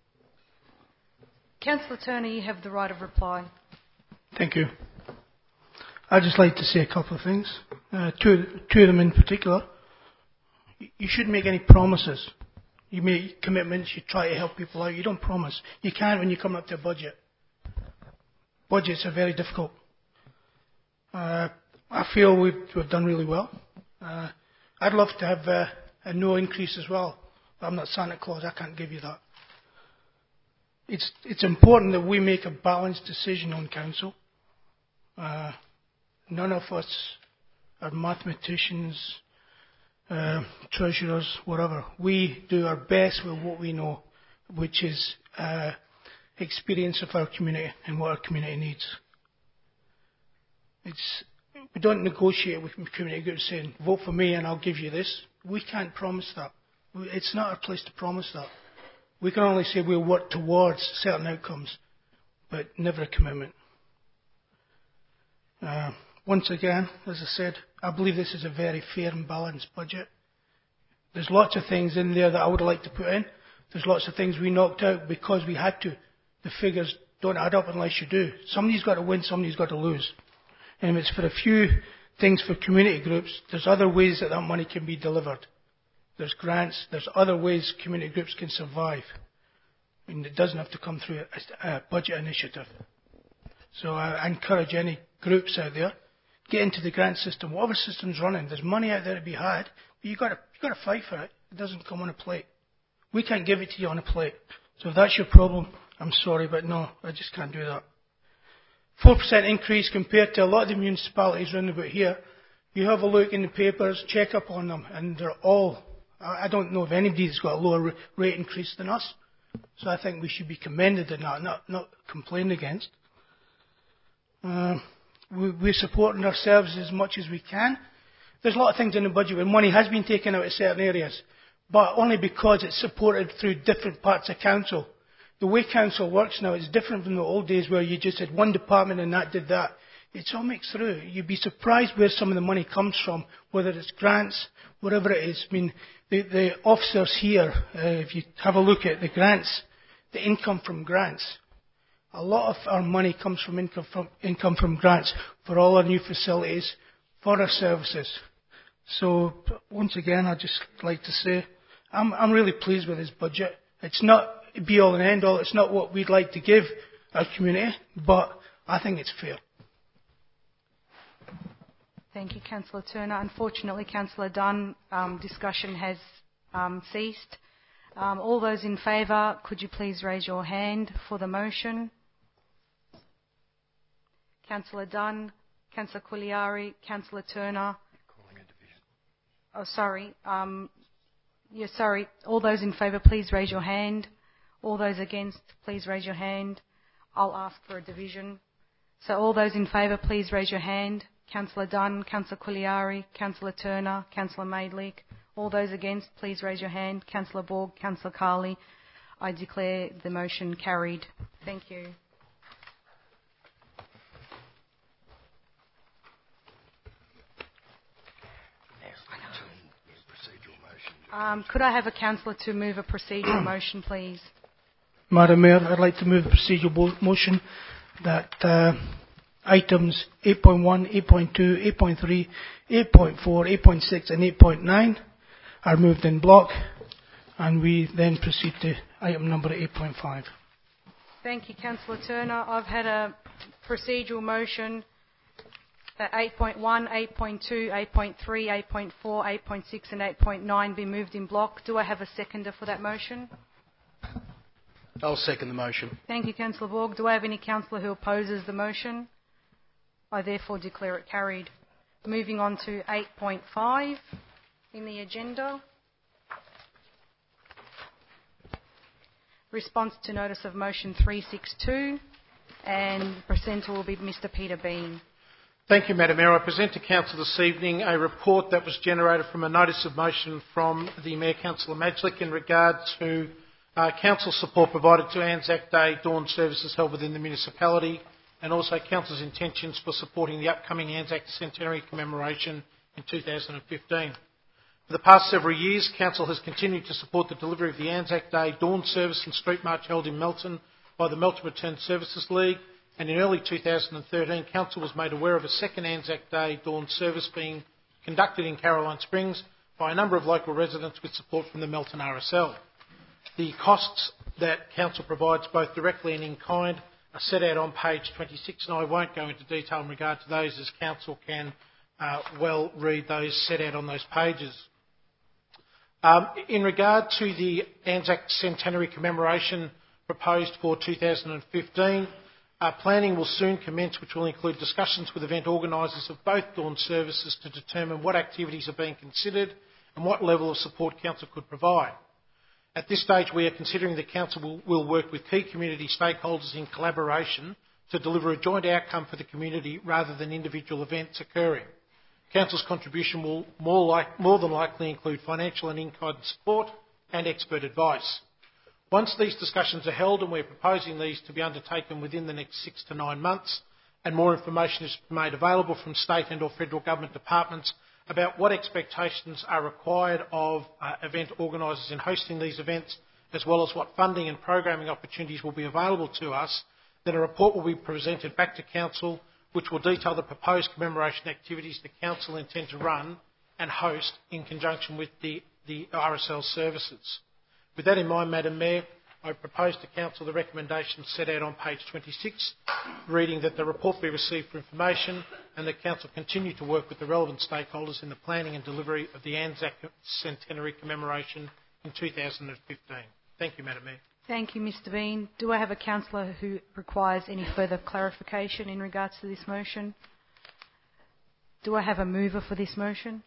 Councillor Turner, you have the right of reply. Thank you. I'd just like to say a couple of things, uh, two, two of them in particular. You shouldn't make any promises. You make commitments, you try to help people out. You don't promise. You can't when you come up to a budget. budgets are very difficult. Uh, I feel we've, we've done really well. Uh, I'd love to have uh, a no increase as well. But I'm not Santa Claus, I can't give you that. It's, it's important that we make a balanced decision on council. Uh, none of us are mathematicians, uh, treasurers, whatever. We do our best with what we know, which is uh, experience of our community and what our community needs. It's, we don't negotiate with community groups saying, vote for me and I'll give you this. We can't promise that. It's not our place to promise that. We can only say we'll work towards certain outcomes, but never a commitment. Uh, once again, as I said, I believe this is a very fair and balanced budget. There's lots of things in there that I would like to put in. There's lots of things we knocked out because we had to. The figures don't add up unless you do. Somebody's got to win, somebody's got to lose. And if it's for a few things for community groups, there's other ways that that money can be delivered. There's grants, there's other ways community groups can survive. I mean, it doesn't have to come through a, a budget initiative. So I encourage any groups out there, get into the grant system, whatever system's running. There's money out there to be had, but you've got to, you've got to fight for it. It doesn't come on a plate. We can't give it to you on a plate. So if that's your problem, I'm sorry, but no, I just can't do that. four percent increase compared to a lot of the municipalities around about here. You have a look in the papers, check up on them, and they're all, I don't know of anybody that's got a lower rate increase than us. So I think we should be commended in that, not, not complained against. Uh, we, we're supporting ourselves as much as we can. There's a lot of things in the budget where money has been taken out of certain areas, but only because it's supported through different parts of council. The way council works now is different from the old days where you just had one department and that did that. It's all mixed through. You'd be surprised where some of the money comes from, whether it's grants, whatever it is. I mean, the, the officers here, uh, if you have a look at the grants, the income from grants, a lot of our money comes from income from, income from grants for all our new facilities, for our services. So, once again, I'd just like to say, I'm, I'm really pleased with this budget. It's not be all and end all. It's not what we'd like to give our community, but I think it's fair. Thank you, Councillor Turner. Unfortunately, Councillor Dunn, um, discussion has um, ceased. Um, all those in favour, could you please raise your hand for the motion? Councillor Dunn, Councillor Quiliari, Councillor Turner. Oh, sorry. Um, yeah, sorry. All those in favour, please raise your hand. All those against, please raise your hand. I'll ask for a division. So all those in favour, please raise your hand. Councillor Dunn, Councillor Quiliari, Councillor Turner, Councillor Maidlick. All those against, please raise your hand. Councillor Borg, Councillor Carley. I declare the motion carried. Thank you. Um, could I have a councillor to move a procedural motion, please? Madam Mayor, I'd like to move a procedural motion that uh, items eight point one, eight point two, eight point three, eight point four, eight point six and eight point nine are moved in block, and we then proceed to item number eight point five. Thank you, Councillor Turner. I've had a procedural motion that eight point one, eight point two, eight point three, eight point four, eight point six and eight point nine be moved in block. Do I have a seconder for that motion? I'll second the motion. Thank you, Councillor Borg. Do I have any councillor who opposes the motion? I therefore declare it carried. Moving on to eight point five in the agenda. Response to notice of motion three sixty-two, and the presenter will be Mr Peter Bean. Thank you, Madam Mayor. I present to Council this evening a report that was generated from a notice of motion from the Mayor Councillor Majlik in regard to uh, council support provided to Anzac Day dawn services held within the municipality, and also Council's intentions for supporting the upcoming Anzac Centenary commemoration in two thousand fifteen. For the past several years, Council has continued to support the delivery of the Anzac Day dawn service and street march held in Melton by the Melton Returned Services League, and in early two thousand thirteen, Council was made aware of a second Anzac Day dawn service being conducted in Caroline Springs by a number of local residents with support from the Melton R S L. The costs that Council provides, both directly and in kind, are set out on page twenty-six, and I won't go into detail in regard to those, as council can uh, well read those set out on those pages. Um, in regard to the Anzac Centenary commemoration proposed for two thousand fifteen, uh, planning will soon commence, which will include discussions with event organisers of both dawn services to determine what activities are being considered and what level of support council could provide. At this stage, we are considering that council will, will work with key community stakeholders in collaboration to deliver a joint outcome for the community rather than individual events occurring. Council's contribution will more, like, more than likely include financial and in-kind support and expert advice. Once these discussions are held, and we're proposing these to be undertaken within the next six to nine months, and more information is made available from state and or federal government departments about what expectations are required of uh, event organisers in hosting these events, as well as what funding and programming opportunities will be available to us, then a report will be presented back to Council, which will detail the proposed commemoration activities the Council intend to run and host in conjunction with the, the R S L services. With that in mind, Madam Mayor, I propose to Council the recommendations set out on page twenty-six, reading that the report be received for information and that Council continue to work with the relevant stakeholders in the planning and delivery of the Anzac Centenary commemoration in two thousand fifteen. Thank you, Madam Mayor. Thank you, Mr Bean. Do I have a councillor who requires any further clarification in regards to this motion? Do I have a mover for this motion?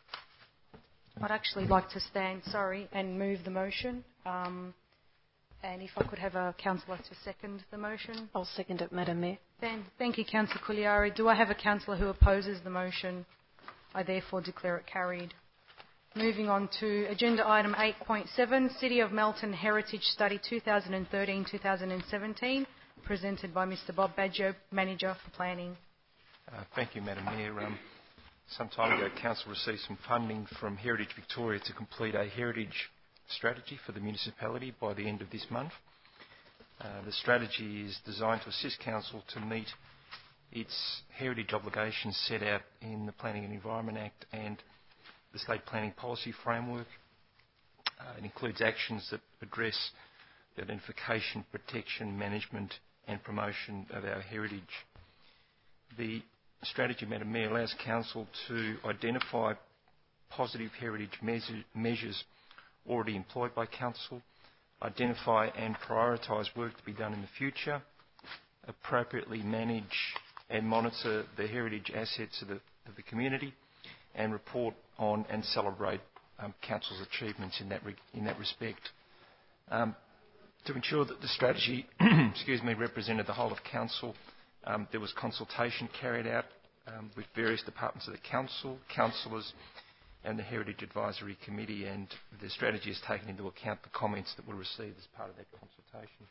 I'd actually like to stand, sorry, and move the motion. Um, and if I could have a councillor to second the motion. I'll second it, Madam Mayor. Then, thank you, Councillor Couliari. Do I have a councillor who opposes the motion? I therefore declare it carried. Moving on to agenda item eight point seven, City of Melton Heritage Study twenty thirteen to twenty seventeen, presented by Mr Bob Baggio, Manager for Planning. Uh, thank you, Madam Mayor. Um, some time ago, Council received some funding from Heritage Victoria to complete a heritage strategy for the municipality by the end of this month. Uh, the strategy is designed to assist Council to meet its heritage obligations set out in the Planning and Environment Act and the State Planning Policy Framework. Uh, it includes actions that address the identification, protection, management and promotion of our heritage. The strategy, Madam Mayor, allows Council to identify positive heritage measure, measures already employed by Council, identify and prioritise work to be done in the future, appropriately manage and monitor the heritage assets of the, of the community, and report on and celebrate um, Council's achievements in that, re in that respect. Um, to ensure that the strategy excuse me, represented the whole of Council, um, there was consultation carried out um, with various departments of the Council, councillors and the Heritage Advisory Committee, and the strategy has taken into account the comments that were received as part of that consultation.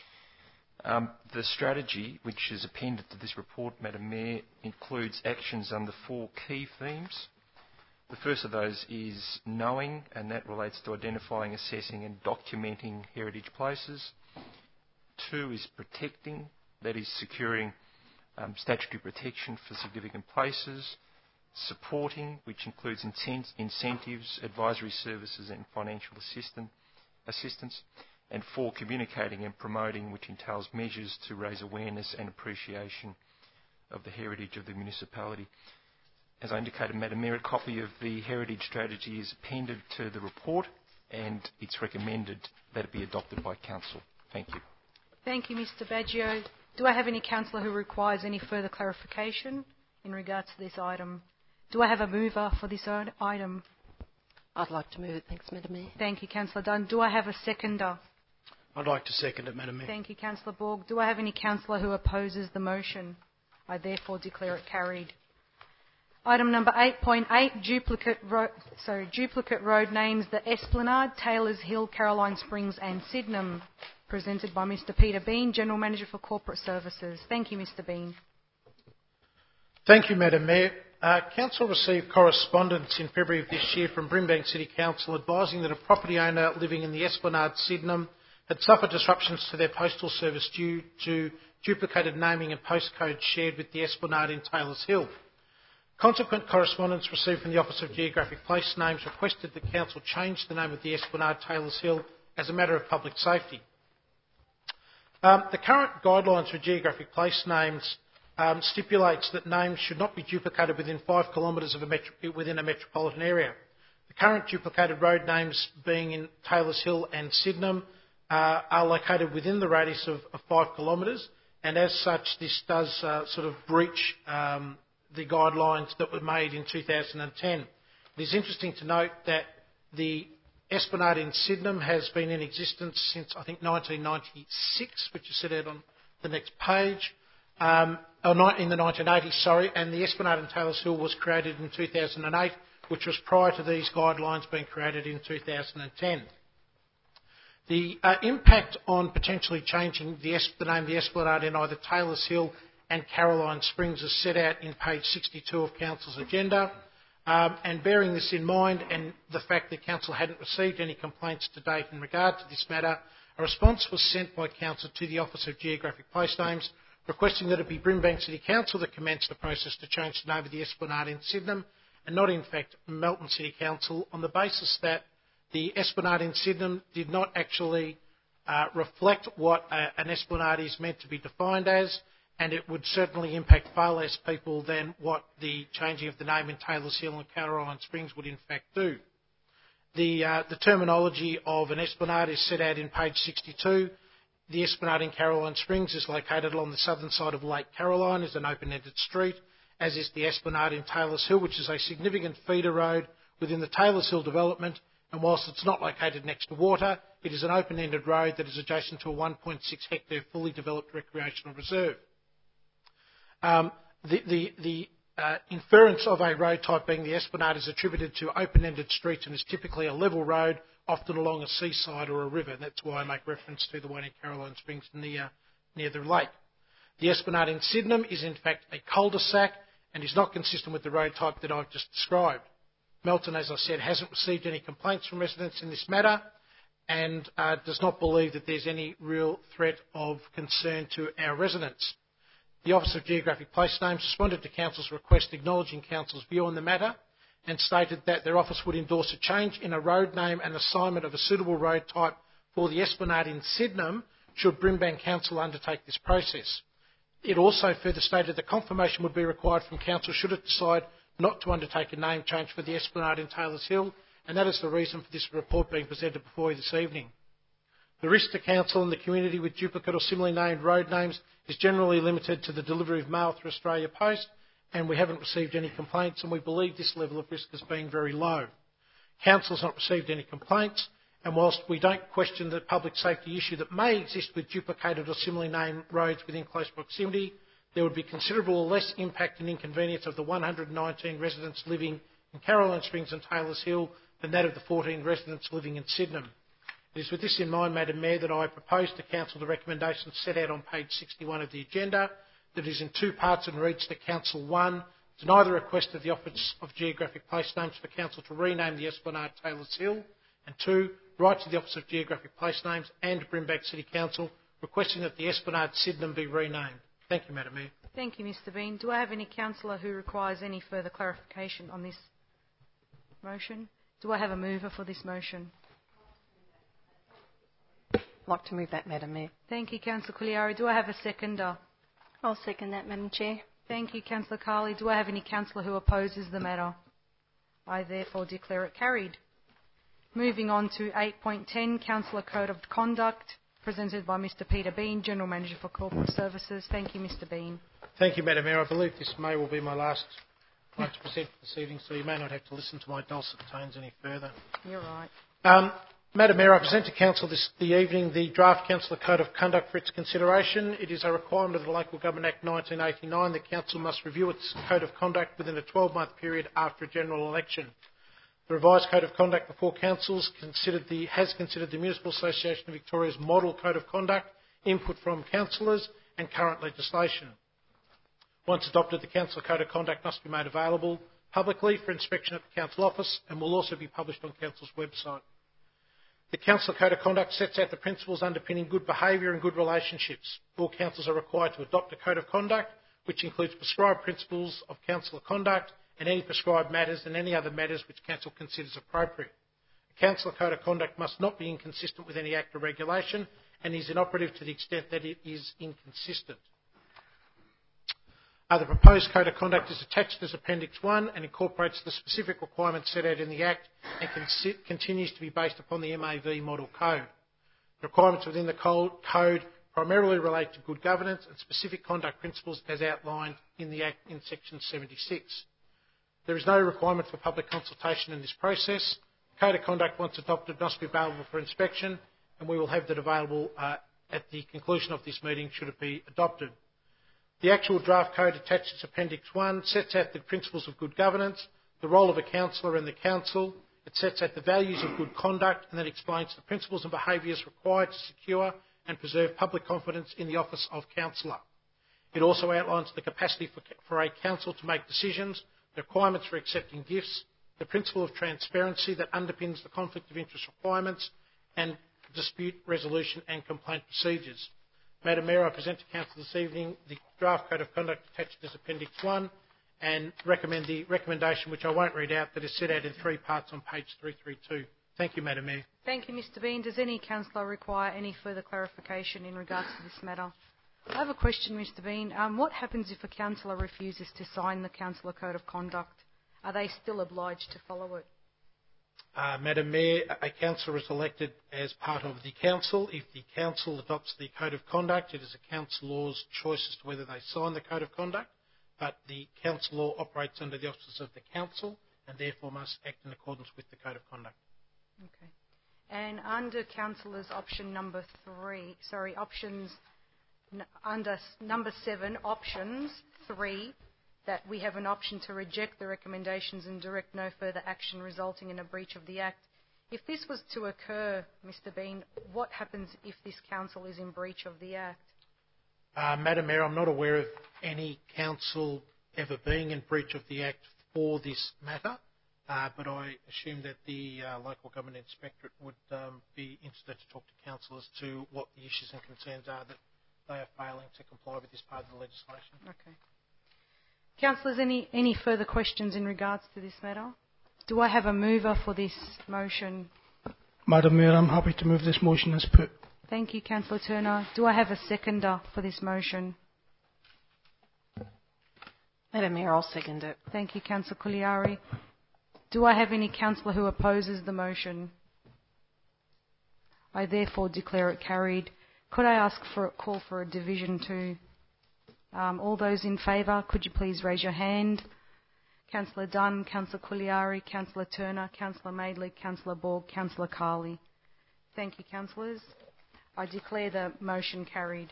Um, the strategy, which is appended to this report, Madam Mayor, includes actions under four key themes. The first of those is knowing, and that relates to identifying, assessing and documenting heritage places. Two is protecting, that is securing um, statutory protection for significant places. Supporting, which includes incentives, advisory services and financial assistant, assistance. And four, communicating and promoting, which entails measures to raise awareness and appreciation of the heritage of the municipality. As I indicated, Madam Mayor, a copy of the heritage strategy is appended to the report and it's recommended that it be adopted by Council. Thank you. Thank you, Mr Baggio. Do I have any councillor who requires any further clarification in regards to this item? Do I have a mover for this item? I'd like to move it. Thanks, Madam Mayor. Thank you, Councillor Dunn. Do I have a seconder? I'd like to second it, Madam Mayor. Thank you, Councillor Borg. Do I have any councillor who opposes the motion? I therefore declare it carried. Item number eight point eight, duplicate, ro sorry, duplicate road names, the Esplanade, Taylors Hill, Caroline Springs and Sydenham, presented by Mr Peter Bean, General Manager for Corporate Services. Thank you, Mr Bean. Thank you, Madam Mayor. Uh, Council received correspondence in February of this year from Brimbank City Council advising that a property owner living in the Esplanade, Sydenham, had suffered disruptions to their postal service due to duplicated naming and postcodes shared with the Esplanade in Taylors Hill. Consequent correspondence received from the Office of Geographic Place Names requested that Council change the name of the Esplanade Taylors Hill as a matter of public safety. Um, the current guidelines for geographic place names um, stipulates that names should not be duplicated within five kilometres of a metro- within a metropolitan area. The current duplicated road names, being in Taylors Hill and Sydenham, uh, are located within the radius of, of five kilometres, and as such, this does uh, sort of breach um, the guidelines that were made in two thousand ten. It is interesting to note that the Esplanade in Sydenham has been in existence since, I think, nineteen ninety-six, which is set out on the next page, um, or in the nineteen eighties, sorry, and the Esplanade in Taylors Hill was created in two thousand eight, which was prior to these guidelines being created in two thousand ten. The uh, impact on potentially changing the, es- the name of the Esplanade in either Taylors Hill and Caroline Springs is set out in page sixty-two of Council's agenda. Um, and bearing this in mind, and the fact that Council hadn't received any complaints to date in regard to this matter, a response was sent by Council to the Office of Geographic Place Names, requesting that it be Brimbank City Council that commence the process to change the name of the Esplanade in Sydenham, and not in fact Melton City Council, on the basis that the Esplanade in Sydenham did not actually uh, reflect what a, an Esplanade is meant to be defined as, and it would certainly impact far less people than what the changing of the name in Taylors Hill and Caroline Springs would in fact do. The, uh, the terminology of an Esplanade is set out in page sixty-two. The Esplanade in Caroline Springs is located along the southern side of Lake Caroline, is an open-ended street, as is the Esplanade in Taylors Hill, which is a significant feeder road within the Taylors Hill development, and whilst it's not located next to water, it is an open-ended road that is adjacent to a one point six hectare fully developed recreational reserve. Um, the the, the uh, inference of a road type being the Esplanade is attributed to open-ended streets and is typically a level road, often along a seaside or a river. And that's why I make reference to the one in Caroline Springs near, near the lake. The Esplanade in Sydenham is in fact a cul-de-sac and is not consistent with the road type that I've just described. Melton, as I said, hasn't received any complaints from residents in this matter and uh, does not believe that there's any real threat of concern to our residents. The Office of Geographic Place Names responded to Council's request acknowledging Council's view on the matter and stated that their office would endorse a change in a road name and assignment of a suitable road type for the Esplanade in Sydenham should Brimbank Council undertake this process. It also further stated that confirmation would be required from Council should it decide not to undertake a name change for the Esplanade in Taylors Hill, and that is the reason for this report being presented before you this evening. The risk to Council and the community with duplicate or similarly named road names is generally limited to the delivery of mail through Australia Post, and we haven't received any complaints, and we believe this level of risk as being very low. Council has not received any complaints, and whilst we don't question the public safety issue that may exist with duplicated or similarly named roads within close proximity, there would be considerable less impact and inconvenience of the one hundred nineteen residents living in Caroline Springs and Taylors Hill than that of the fourteen residents living in Sydenham. It is with this in mind, Madam Mayor, that I propose to Council the recommendations set out on page sixty-one of the agenda, that is in two parts and reads that Council one, deny the request of the Office of Geographic Place Names for Council to rename the Esplanade Taylors Hill, and two, write to the Office of Geographic Place Names and Brimbank City Council requesting that the Esplanade Sydenham be renamed. Thank you, Madam Mayor. Thank you, Mr Bean. Do I have any councillor who requires any further clarification on this motion? Do I have a mover for this motion? I'd like to move that, Madam Mayor. Thank you, Councillor Couliari. Do I have a seconder? I'll second that, Madam Chair. Thank you, Councillor Carley. Do I have any councillor who opposes the matter? I therefore declare it carried. Moving on to eight point ten, Councillor Code of Conduct, presented by Mr Peter Bean, General Manager for Corporate Services. Thank you, Mr Bean. Thank you, Madam Mayor. I believe this may well be my last one to present this evening, so you may not have to listen to my dulcet tones any further. You're right. Um, Madam Mayor, I present to Council this the evening the draft Council Code of Conduct for its consideration. It is a requirement of the Local Government Act nineteen eighty-nine that Council must review its Code of Conduct within a twelve-month period after a general election. The revised Code of Conduct before Councils considered the, has considered the Municipal Association of Victoria's model Code of Conduct, input from councillors and current legislation. Once adopted, the Council Code of Conduct must be made available publicly for inspection at the Council office and will also be published on Council's website. The Council Code of Conduct sets out the principles underpinning good behaviour and good relationships. All councils are required to adopt a Code of Conduct, which includes prescribed principles of council conduct and any prescribed matters and any other matters which Council considers appropriate. A Council Code of Conduct must not be inconsistent with any act or regulation and is inoperative to the extent that it is inconsistent. Uh, the proposed Code of Conduct is attached as Appendix one and incorporates the specific requirements set out in the Act and con- continues to be based upon the M A V Model Code. The requirements within the Code primarily relate to good governance and specific conduct principles as outlined in the Act in Section seventy-six. There is no requirement for public consultation in this process. The Code of Conduct, once adopted, must be available for inspection, and we will have that available uh, at the conclusion of this meeting should it be adopted. The actual draft code attached as Appendix one sets out the principles of good governance, the role of a councillor and the council. It sets out the values of good conduct and then explains the principles and behaviours required to secure and preserve public confidence in the office of councillor. It also outlines the capacity for, for a council to make decisions, the requirements for accepting gifts, the principle of transparency that underpins the conflict of interest requirements, and dispute resolution and complaint procedures. Madam Mayor, I present to Council this evening the draft Code of Conduct attached as Appendix one and recommend the recommendation, which I won't read out, that is set out in three parts on page three thirty-two. Thank you, Madam Mayor. Thank you, Mr Bean. Does any councillor require any further clarification in regards to this matter? I have a question, Mr Bean. Um, what happens if a councillor refuses to sign the Councillor Code of Conduct? Are they still obliged to follow it? Uh, Madam Mayor, a councillor is elected as part of the council. If the council adopts the Code of Conduct, it is a councillor's choice as to whether they sign the Code of Conduct, but the council law operates under the auspices of the council and therefore must act in accordance with the Code of Conduct. Okay. And under councillors option number three, sorry, options n- under s- number seven, options three, that we have an option to reject the recommendations and direct no further action resulting in a breach of the Act. If this was to occur, Mr Bean, what happens if this council is in breach of the Act? Uh, Madam Mayor, I'm not aware of any council ever being in breach of the Act for this matter, uh, but I assume that the uh, Local Government Inspectorate would um, be interested to talk to council as to what the issues and concerns are that they are failing to comply with this part of the legislation. Okay. Councillors, any, any further questions in regards to this matter? Do I have a mover for this motion? Madam Mayor, I'm happy to move this motion as put. Thank you, Councillor Turner. Do I have a seconder for this motion? Madam Mayor, I'll second it. Thank you, Councillor Couliari. Do I have any councillor who opposes the motion? I therefore declare it carried. Could I ask for a call for a division two? Um, all those in favour, could you please raise your hand? Councillor Dunn, Councillor Couliari, Councillor Turner, Councillor Madeley, Councillor Borg, Councillor Carley. Thank you, councillors. I declare the motion carried.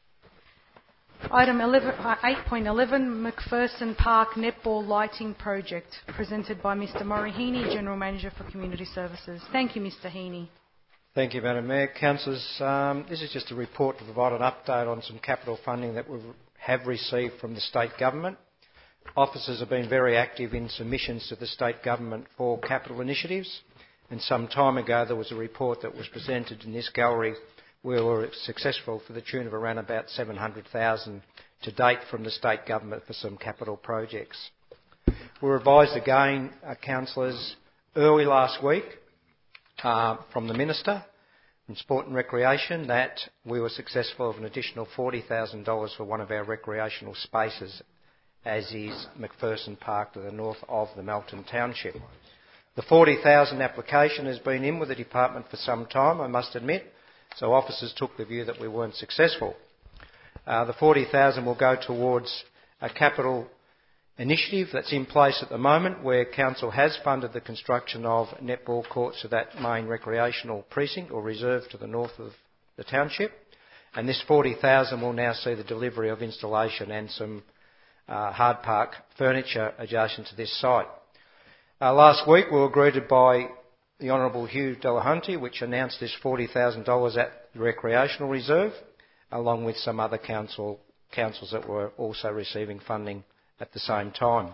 Item eight point eleven, McPherson Park Netball Lighting Project, presented by Mr Murray Heaney, General Manager for Community Services. Thank you, Mr Heaney. Thank you, Madam Mayor. Councillors, um, this is just a report to provide an update on some capital funding that we have received from the state government. Officers have been very active in submissions to the state government for capital initiatives, and some time ago there was a report that was presented in this gallery where we were successful for the tune of around about seven hundred thousand to date from the state government for some capital projects. We were advised again, uh, councillors, early last week uh, from the Minister in Sport and Recreation that we were successful of an additional forty thousand dollars for one of our recreational spaces, as is McPherson Park to the north of the Melton Township. The forty thousand dollars application has been in with the department for some time, I must admit, so officers took the view that we weren't successful. Uh, the forty thousand dollars will go towards a capital initiative that's in place at the moment where council has funded the construction of netball courts to that main recreational precinct or reserve to the north of the township, and this forty thousand dollars will now see the delivery of installation and some uh, hard park furniture adjacent to this site. Uh, last week we were greeted by the Honourable Hugh Delahunty, which announced this forty thousand dollars at the recreational reserve, along with some other council, councils that were also receiving funding at the same time.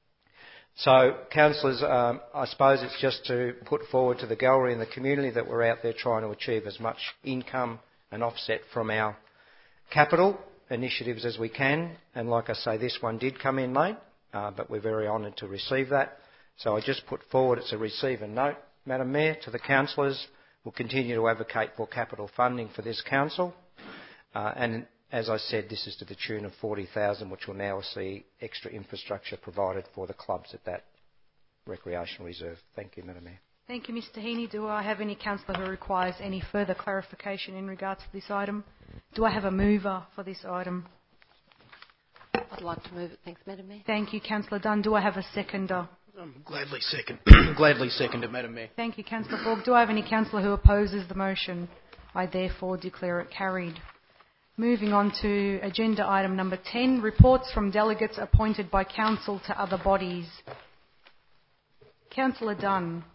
So, councillors, um, I suppose it's just to put forward to the gallery and the community that we're out there trying to achieve as much income and offset from our capital initiatives as we can. And like I say, this one did come in late, uh, but we're very honoured to receive that. So I just put forward, it's a receive and note, Madam Mayor, to the councillors We'll continue to advocate for capital funding for this council. Uh, and as I said, this is to the tune of forty thousand dollars, which will now see extra infrastructure provided for the clubs at that recreational reserve. Thank you, Madam Mayor. Thank you, Mr Heaney. Do I have any councillor who requires any further clarification in regards to this item? Do I have a mover for this item? I'd like to move it. Thanks, Madam Mayor. Thank you, Councillor Dunn. Do I have a seconder? Um, gladly second. Gladly second it, Madam Mayor. Thank you, Councillor Borg. Do I have any councillor who opposes the motion? I therefore declare it carried. Moving on to agenda item number ten, reports from delegates appointed by council to other bodies. Councillor Dunn.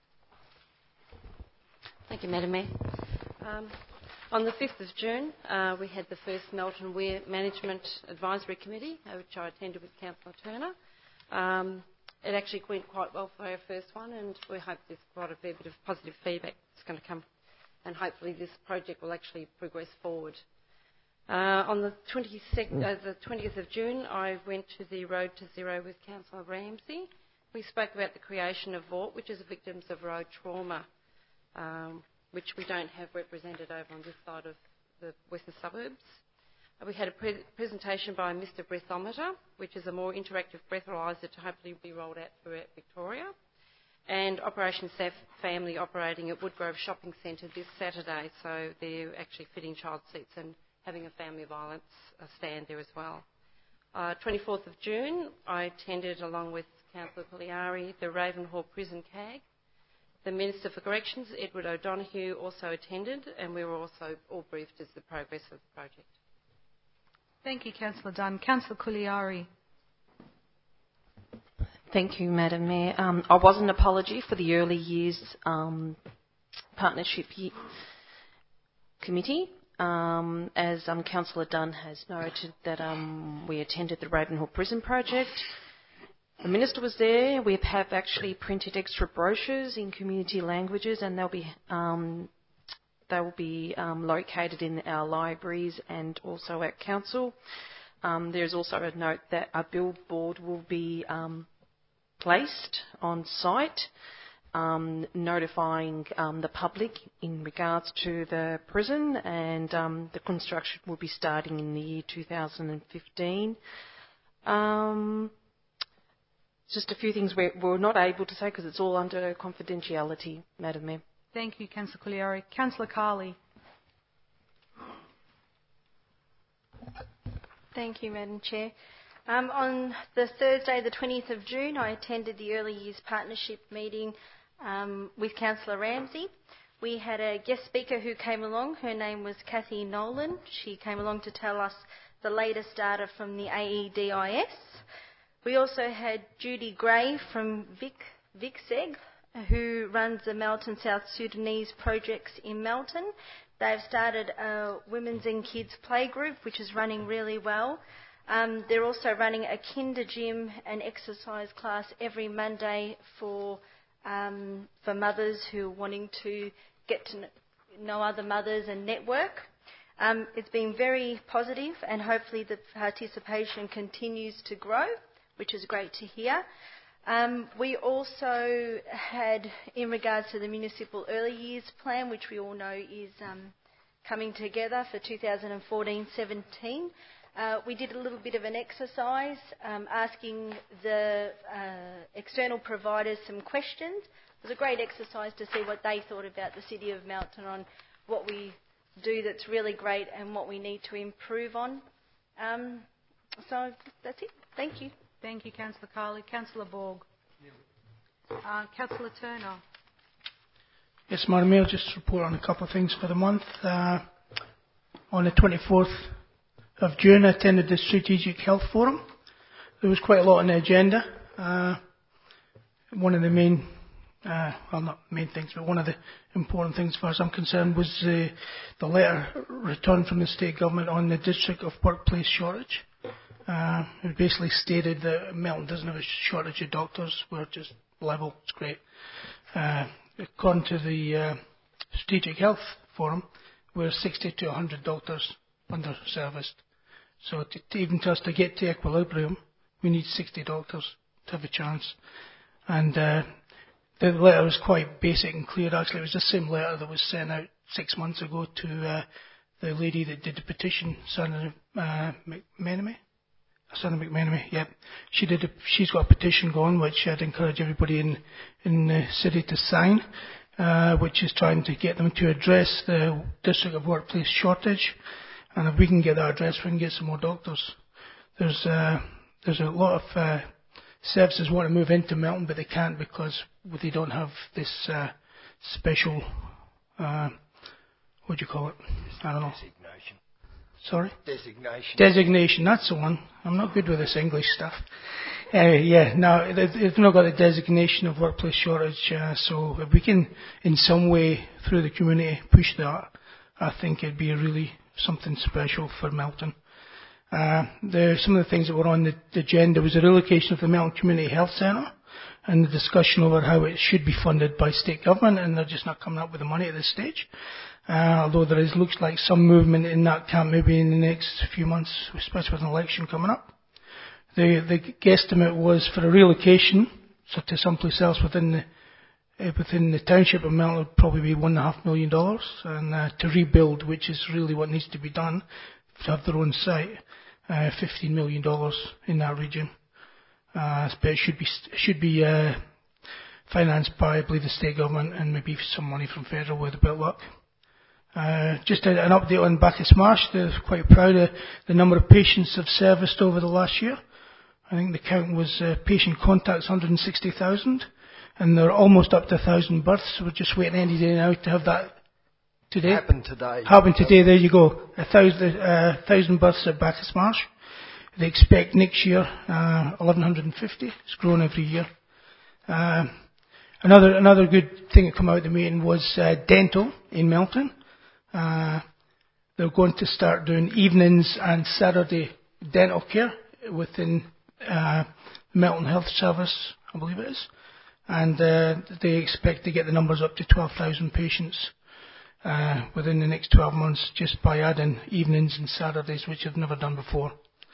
Thank you, Madam Mayor. Um, on the fifth of June, uh, we had the first Melton Weir Management Advisory Committee, uh, which I attended with Councillor Turner. Um, it actually went quite well for our first one, and we hope there's quite a fair bit of positive feedback that's going to come, and hopefully this project will actually progress forward. Uh, on the twenty-second, uh, the twentieth of June, I went to the Road to Zero with Councillor Ramsey. We spoke about the creation of V O R T, which is Victims of Road Trauma, um, which we don't have represented over on this side of the western suburbs. Uh, we had a pre presentation by Mister Breathometer, which is a more interactive breathalyser to hopefully be rolled out throughout Victoria. And Operation Safe Family operating at Woodgrove Shopping Centre this Saturday, so they're actually fitting child seats and having a family violence uh, stand there as well. Uh, twenty-fourth of June, I attended, along with Councillor Colliari, the Ravenhall Prison C A G. The Minister for Corrections, Edward O'Donoghue, also attended, and we were also all briefed as the progress of the project. Thank you, Councillor Dunn. Councillor Colliari. Thank you, Madam Mayor. Um, I was an apology for the early years um, partnership ye committee. Um, as um, Councillor Dunn has noted that um, we attended the Ravenhall Prison project. The Minister was there. We have actually printed extra brochures in community languages, and they'll be um, they will be um, located in our libraries and also at council. Um, there's also a note that a billboard will be um, placed on site, Um, notifying um, the public in regards to the prison, and um, the construction will be starting in the year two thousand fifteen. Um, just a few things we're, we're not able to say because it's all under confidentiality, Madam Mayor. Thank you, Councillor Colliari. Councillor Carley. Thank you, Madam Chair. Um, on the Thursday, the twentieth of June, I attended the Early Years Partnership meeting um, with Councillor Ramsey. We had a guest speaker who came along. Her name was Kathy Nolan. She came along to tell us the latest data from the A E D I S. We also had Judy Gray from Vic, VicSeg, who runs the Melton South Sudanese projects in Melton. They've started a women's and kids playgroup, which is running really well. Um, they're also running a kinder gym and exercise class every Monday for um, for mothers who are wanting to get to know other mothers and network. Um, it's been very positive, and hopefully the participation continues to grow, which is great to hear. Um, we also had, in regards to the Municipal Early Years Plan, which we all know is um, coming together for two thousand fourteen seventeen, uh, we did a little bit of an exercise um, asking the uh, external providers some questions. It was a great exercise to see what they thought about the City of Melton on what we do that's really great and what we need to improve on. Um, so that's it. Thank you. Thank you, Councillor Carley. Councillor Borg. Uh, Councillor Turner. Yes, Madam Mayor, just report on a couple of things for the month. Uh, on the twenty-fourth of June, I attended the Strategic Health Forum. There was quite a lot on the agenda. Uh, one of the main, uh, well, not main things, but one of the important things, as far as I'm concerned, was uh, the letter returned from the State Government on the District of Workplace Shortage. Uh, it basically stated that Melton doesn't have a shortage of doctors. We're just level. It's great. Uh, according to the uh, Strategic Health Forum, we're sixty to one hundred doctors under-serviced. So to, to even to us to get to equilibrium, we need sixty doctors to have a chance. And uh, the letter was quite basic and clear. Actually, it was the same letter that was sent out six months ago to uh, the lady that did the petition, Sandra uh, McMenemy. Sandra McMenemy, yeah. She did. A, she's got a petition going, which I'd encourage everybody in in the city to sign, uh, which is trying to get them to address the district of workplace shortage. And if we can get that addressed, we can get some more doctors. There's uh, there's a lot of uh, services want to move into Melton, but they can't because they don't have this uh, special, uh, what do you call it? I don't know. Designation. Sorry? Designation. Designation, that's the one. I'm not good with this English stuff. Anyway, yeah, no, they've not got the designation of workplace shortage, uh, so if we can, in some way, through the community, push that, I think it'd be a really something special for Melton. Uh, there, some of the things that were on the, the agenda was the relocation of the Melton Community Health Centre and the discussion over how it should be funded by state government, and they're just not coming up with the money at this stage. Uh, although there is, looks like some movement in that camp maybe in the next few months, especially with an election coming up. The, the guesstimate was for a relocation, so to someplace else within the uh, within the township of Melton, would probably be one and a half million dollars, and uh, to rebuild, which is really what needs to be done, to have their own site, uh, fifteen million dollars in that region. Uh, but it should be should be uh, financed by, I believe, the state government and maybe some money from federal with a bit of luck. Uh, just a, an update on Bacchus Marsh. They're quite proud of the number of patients they've serviced over the last year. I think the count was uh, patient contacts one hundred sixty thousand, and they're almost up to one thousand births. So we're just waiting any day now to have that today. Happened today. Happened today, there you go. A thousand, uh, thousand births at Bacchus Marsh. They expect next year uh, eleven fifty. It's grown every year. Uh, another another good thing that came out of the meeting was uh, dental in Melton. Uh, they're going to start doing evenings and Saturday dental care within uh, Melton Health Service, I believe it is. And uh, they expect to get the numbers up to twelve thousand patients uh, within the next twelve months just by adding evenings and Saturdays, which they've never done before.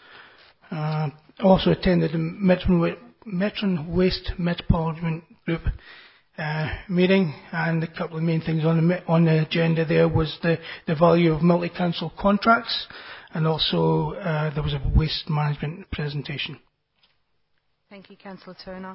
Uh, also attended the Metron, Metron Waste Metropolitan Group uh, meeting, and a couple of main things on the, on the agenda there was the, the value of multi-council contracts, and also uh, there was a waste management presentation. Thank you, Councillor Turner.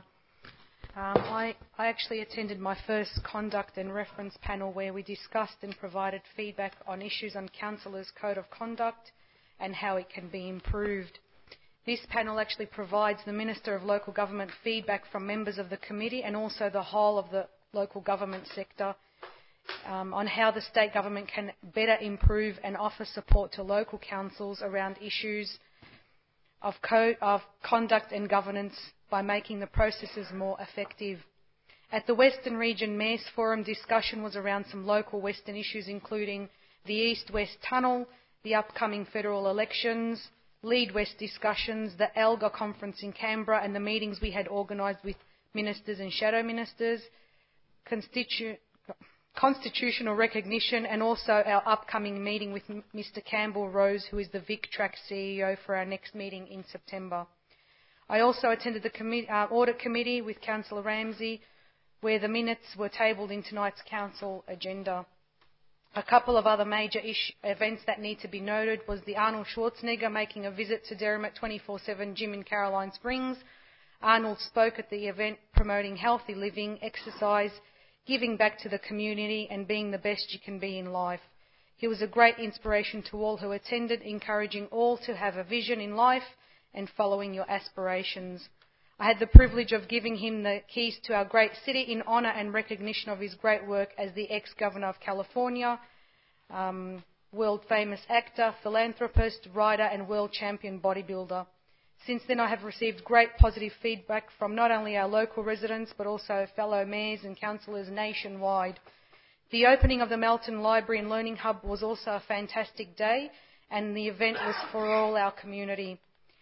Um, I, I actually attended my first conduct and reference panel where we discussed and provided feedback on issues on councillors' code of conduct and how it can be improved. This panel actually provides the Minister of Local Government feedback from members of the committee and also the whole of the local government sector um, on how the state government can better improve and offer support to local councils around issues of, code, of conduct and governance by making the processes more effective. At the Western Region Mayors Forum, discussion was around some local Western issues including the East-West Tunnel, the upcoming federal elections, Lead West discussions, the ALGA conference in Canberra and the meetings we had organised with ministers and shadow ministers, constitu- constitutional recognition, and also our upcoming meeting with Mister Campbell Rose, who is the VicTrack C E O, for our next meeting in September. I also attended the commi- uh, audit committee with Councillor Ramsey, where the minutes were tabled in tonight's council agenda. A couple of other major ish- events that need to be noted was the Arnold Schwarzenegger making a visit to Derrimut twenty-four seven Gym in Caroline Springs. Arnold spoke at the event promoting healthy living, exercise, giving back to the community and being the best you can be in life. He was a great inspiration to all who attended, encouraging all to have a vision in life and following your aspirations. I had the privilege of giving him the keys to our great city in honour and recognition of his great work as the ex-Governor of California, um, world-famous actor, philanthropist, writer and world champion bodybuilder. Since then I have received great positive feedback from not only our local residents but also fellow mayors and councillors nationwide. The opening of the Melton Library and Learning Hub was also a fantastic day, and the event was for all our community.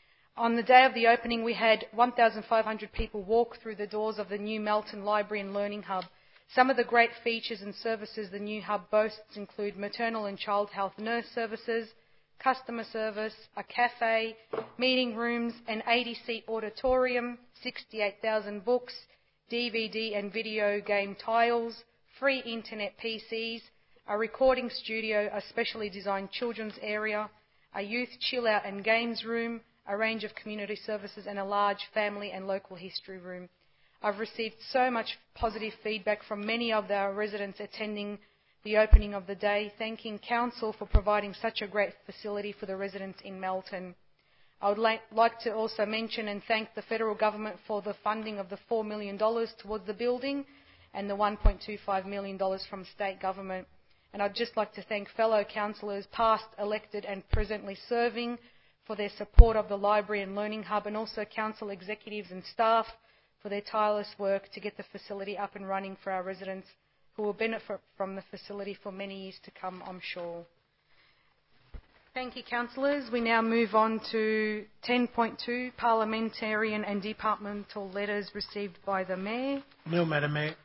On the day of the opening, we had one thousand five hundred people walk through the doors of the new Melton Library and Learning Hub. Some of the great features and services the new hub boasts include maternal and child health nurse services, customer service, a cafe, meeting rooms, an eighty seat auditorium, sixty-eight thousand books, D V D and video game tiles, free internet P Cs, a recording studio, a specially designed children's area, a youth chill-out and games room, a range of community services and a large family and local history room. I've received so much positive feedback from many of our residents attending the opening of the day, thanking Council for providing such a great facility for the residents in Melton. I would like, like to also mention and thank the Federal Government for the funding of the four million dollars towards the building and the one point two five million dollars from State Government. And I'd just like to thank fellow councillors, past, elected and presently serving, for their support of the Library and Learning Hub, and also Council executives and staff for their tireless work to get the facility up and running for our residents, who will benefit from the facility for many years to come, I'm sure. Thank you, councillors. We now move on to ten point two, parliamentarian and departmental letters received by the Mayor. No, Madam Mayor.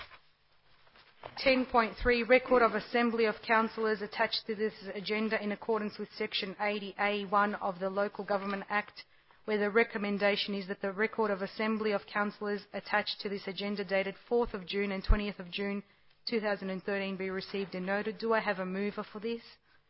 ten point three, record of Assembly of Councillors attached to this agenda in accordance with Section eighty A one of the Local Government Act, where the recommendation is that the record of Assembly of Councillors attached to this agenda dated fourth of June and twentieth of June two thousand thirteen be received and noted. Do I have a mover for this?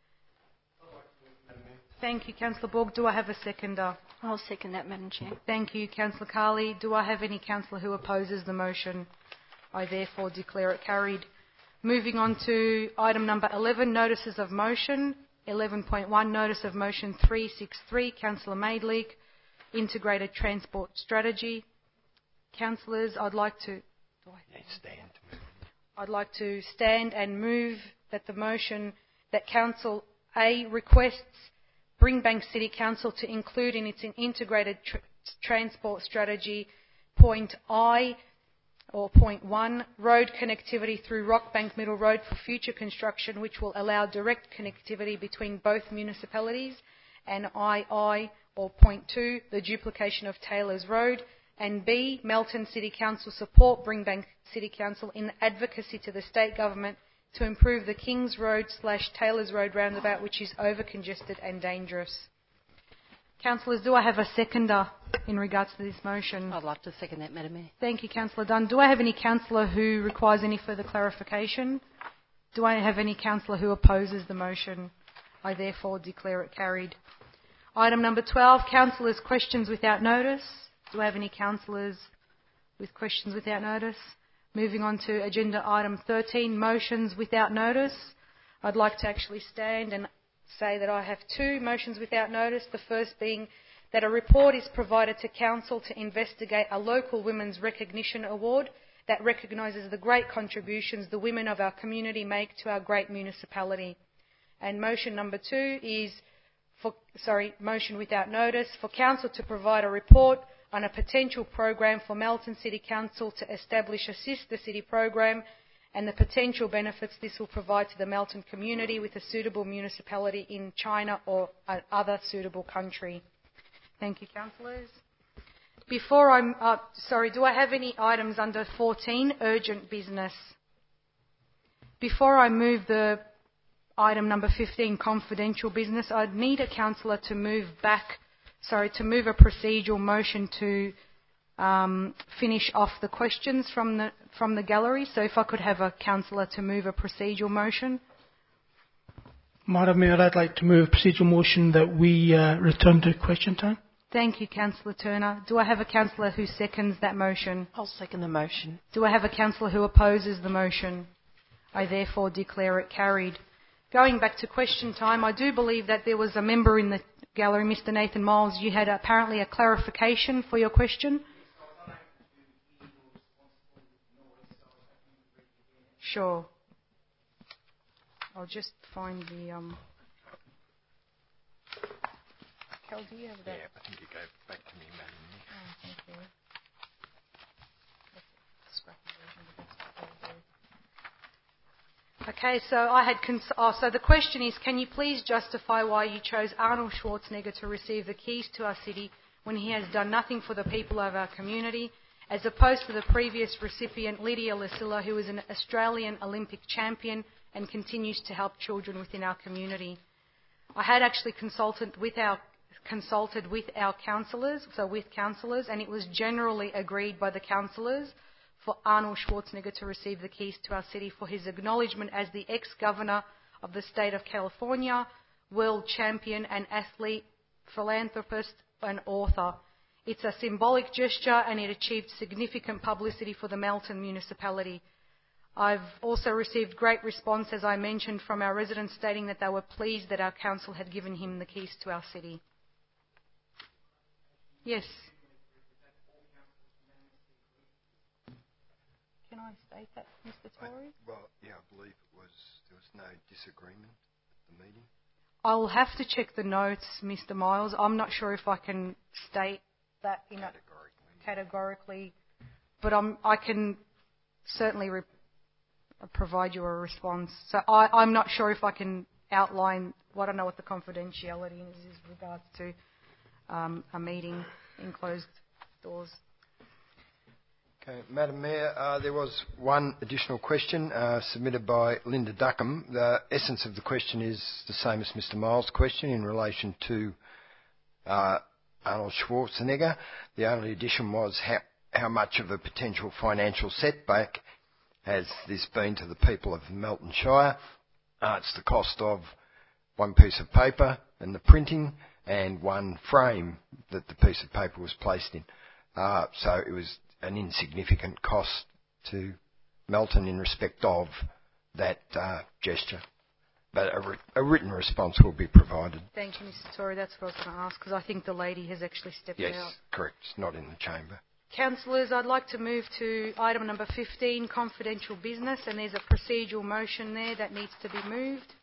Thank you, Councillor Borg. Do I have a seconder? I'll second that, Madam Chair. Thank you, Councillor Carley. Do I have any councillor who opposes the motion? I therefore declare it carried. Moving on to item number eleven, notices of motion. eleven point one, notice of motion three sixty-three, Councillor Maidleek, integrated transport strategy. Councillors, I'd like to... Do I stand? I'd like to stand and move that the motion that Council A requests Bringbank City Council to include in its integrated tr transport strategy point I or point one, road connectivity through Rockbank Middle Road for future construction, which will allow direct connectivity between both municipalities, and I I or point two, the duplication of Taylors Road, and B, Melton City Council support Bringbank City Council in advocacy to the State Government to improve the Kings Road slash Taylors Road roundabout, which is over-congested and dangerous. Councillors, do I have a seconder in regards to this motion? I'd like to second that, Madam Mayor. Thank you, Councillor Dunn. Do I have any councillor who requires any further clarification? Do I have any councillor who opposes the motion? I therefore declare it carried. Item number twelve, councillors' questions without notice. Do I have any councillors with questions without notice? Moving on to agenda item thirteen, motions without notice. I'd like to actually stand and say that I have two motions without notice. The first being that a report is provided to Council to investigate a local Women's Recognition Award that recognises the great contributions the women of our community make to our great municipality. And motion number two is, for, sorry, motion without notice, for Council to provide a report on a potential program for Melton City Council to establish a sister city program and the potential benefits this will provide to the Melton community with a suitable municipality in China or other suitable country. Thank you, councillors. Before I'm, uh, sorry, do I have any items under fourteen, urgent business? Before I move the item number fifteen, confidential business, I'd need a councillor to move back, sorry, to move a procedural motion to um, finish off the questions from the from the gallery. So if I could have a councillor to move a procedural motion. Madam Mayor, I'd like to move a procedural motion that we uh, return to question time. Thank you, Councillor Turner. Do I have a councillor who seconds that motion? I'll second the motion. Do I have a councillor who opposes the motion? I therefore declare it carried. Going back to question time, I do believe that there was a member in the gallery, Mister Nathan Miles. You had apparently a clarification for your question. Sure. I'll just find the... Um... Cal, do you have that? Yeah, I think you go back to me, Madam Mayor. Oh, thank you. That's a scrappy version, but that's what I'll do. Okay, so I had... Cons oh, so the question is, can you please justify why you chose Arnold Schwarzenegger to receive the keys to our city when he has done nothing for the people of our community, as opposed to the previous recipient, Lydia Lasilla, who is an Australian Olympic champion and continues to help children within our community? I had actually consulted with our consulted with our councillors, so with councillors, and it was generally agreed by the councillors for Arnold Schwarzenegger to receive the keys to our city for his acknowledgement as the ex-governor of the state of California, world champion and athlete, philanthropist and author. It's a symbolic gesture and it achieved significant publicity for the Melton municipality. I've also received great response, as I mentioned, from our residents stating that they were pleased that our council had given him the keys to our city. Yes. Can I state that, Mister Tory? I, well, yeah, I believe it was, there was no disagreement at the meeting. I'll have to check the notes, Mister Miles. I'm not sure if I can state that in categorically, a, categorically but I'm, I can certainly re- provide you a response. So I, I'm not sure if I can outline, well, I don't know what the confidentiality is in regards to um, a meeting in closed doors. Okay, Madam Mayor, uh, there was one additional question uh, submitted by Linda Duckham. The essence of the question is the same as Mister Miles' question in relation to uh, Arnold Schwarzenegger. The only addition was how, how much of a potential financial setback has this been to the people of Melton Shire. Uh, it's the cost of one piece of paper and the printing and one frame that the piece of paper was placed in. Uh, so it was an insignificant cost to Melton in respect of that uh, gesture. But a, ri- a written response will be provided. Thank you, Mister Tory. That's what I was going to ask, because I think the lady has actually stepped yes, out. Yes, correct. It's not in the chamber. Councillors, I'd like to move to item number fifteen, confidential business, and there's a procedural motion there that needs to be moved.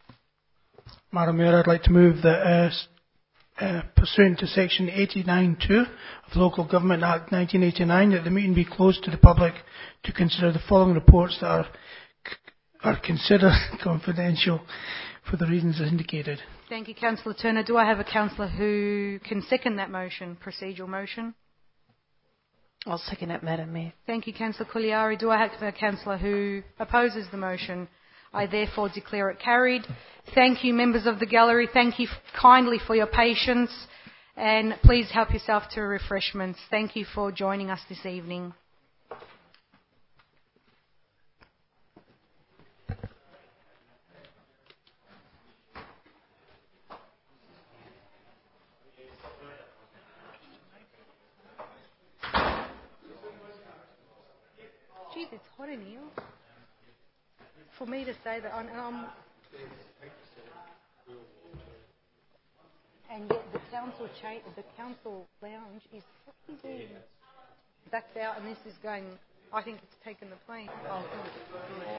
Madam Mayor, I'd like to move that uh, Uh, pursuant to Section eighty-nine point two of the Local Government Act nineteen eighty-nine, that the meeting be closed to the public to consider the following reports that are are considered confidential for the reasons indicated. Thank you, Councillor Turner. Do I have a councillor who can second that motion, procedural motion? I'll second that, Madam Mayor. Thank you, Councillor Couliari. Do I have a councillor who opposes the motion? I therefore declare it carried. Thank you, members of the gallery. Thank you kindly for your patience, and please help yourself to refreshments. Thank you for joining us this evening. Geez, it's hot in here. For me to say that, I'm, um, and yet the council cha- the council lounge is fucking backed out, and this is going. I think it's taken the plane. Oh, good.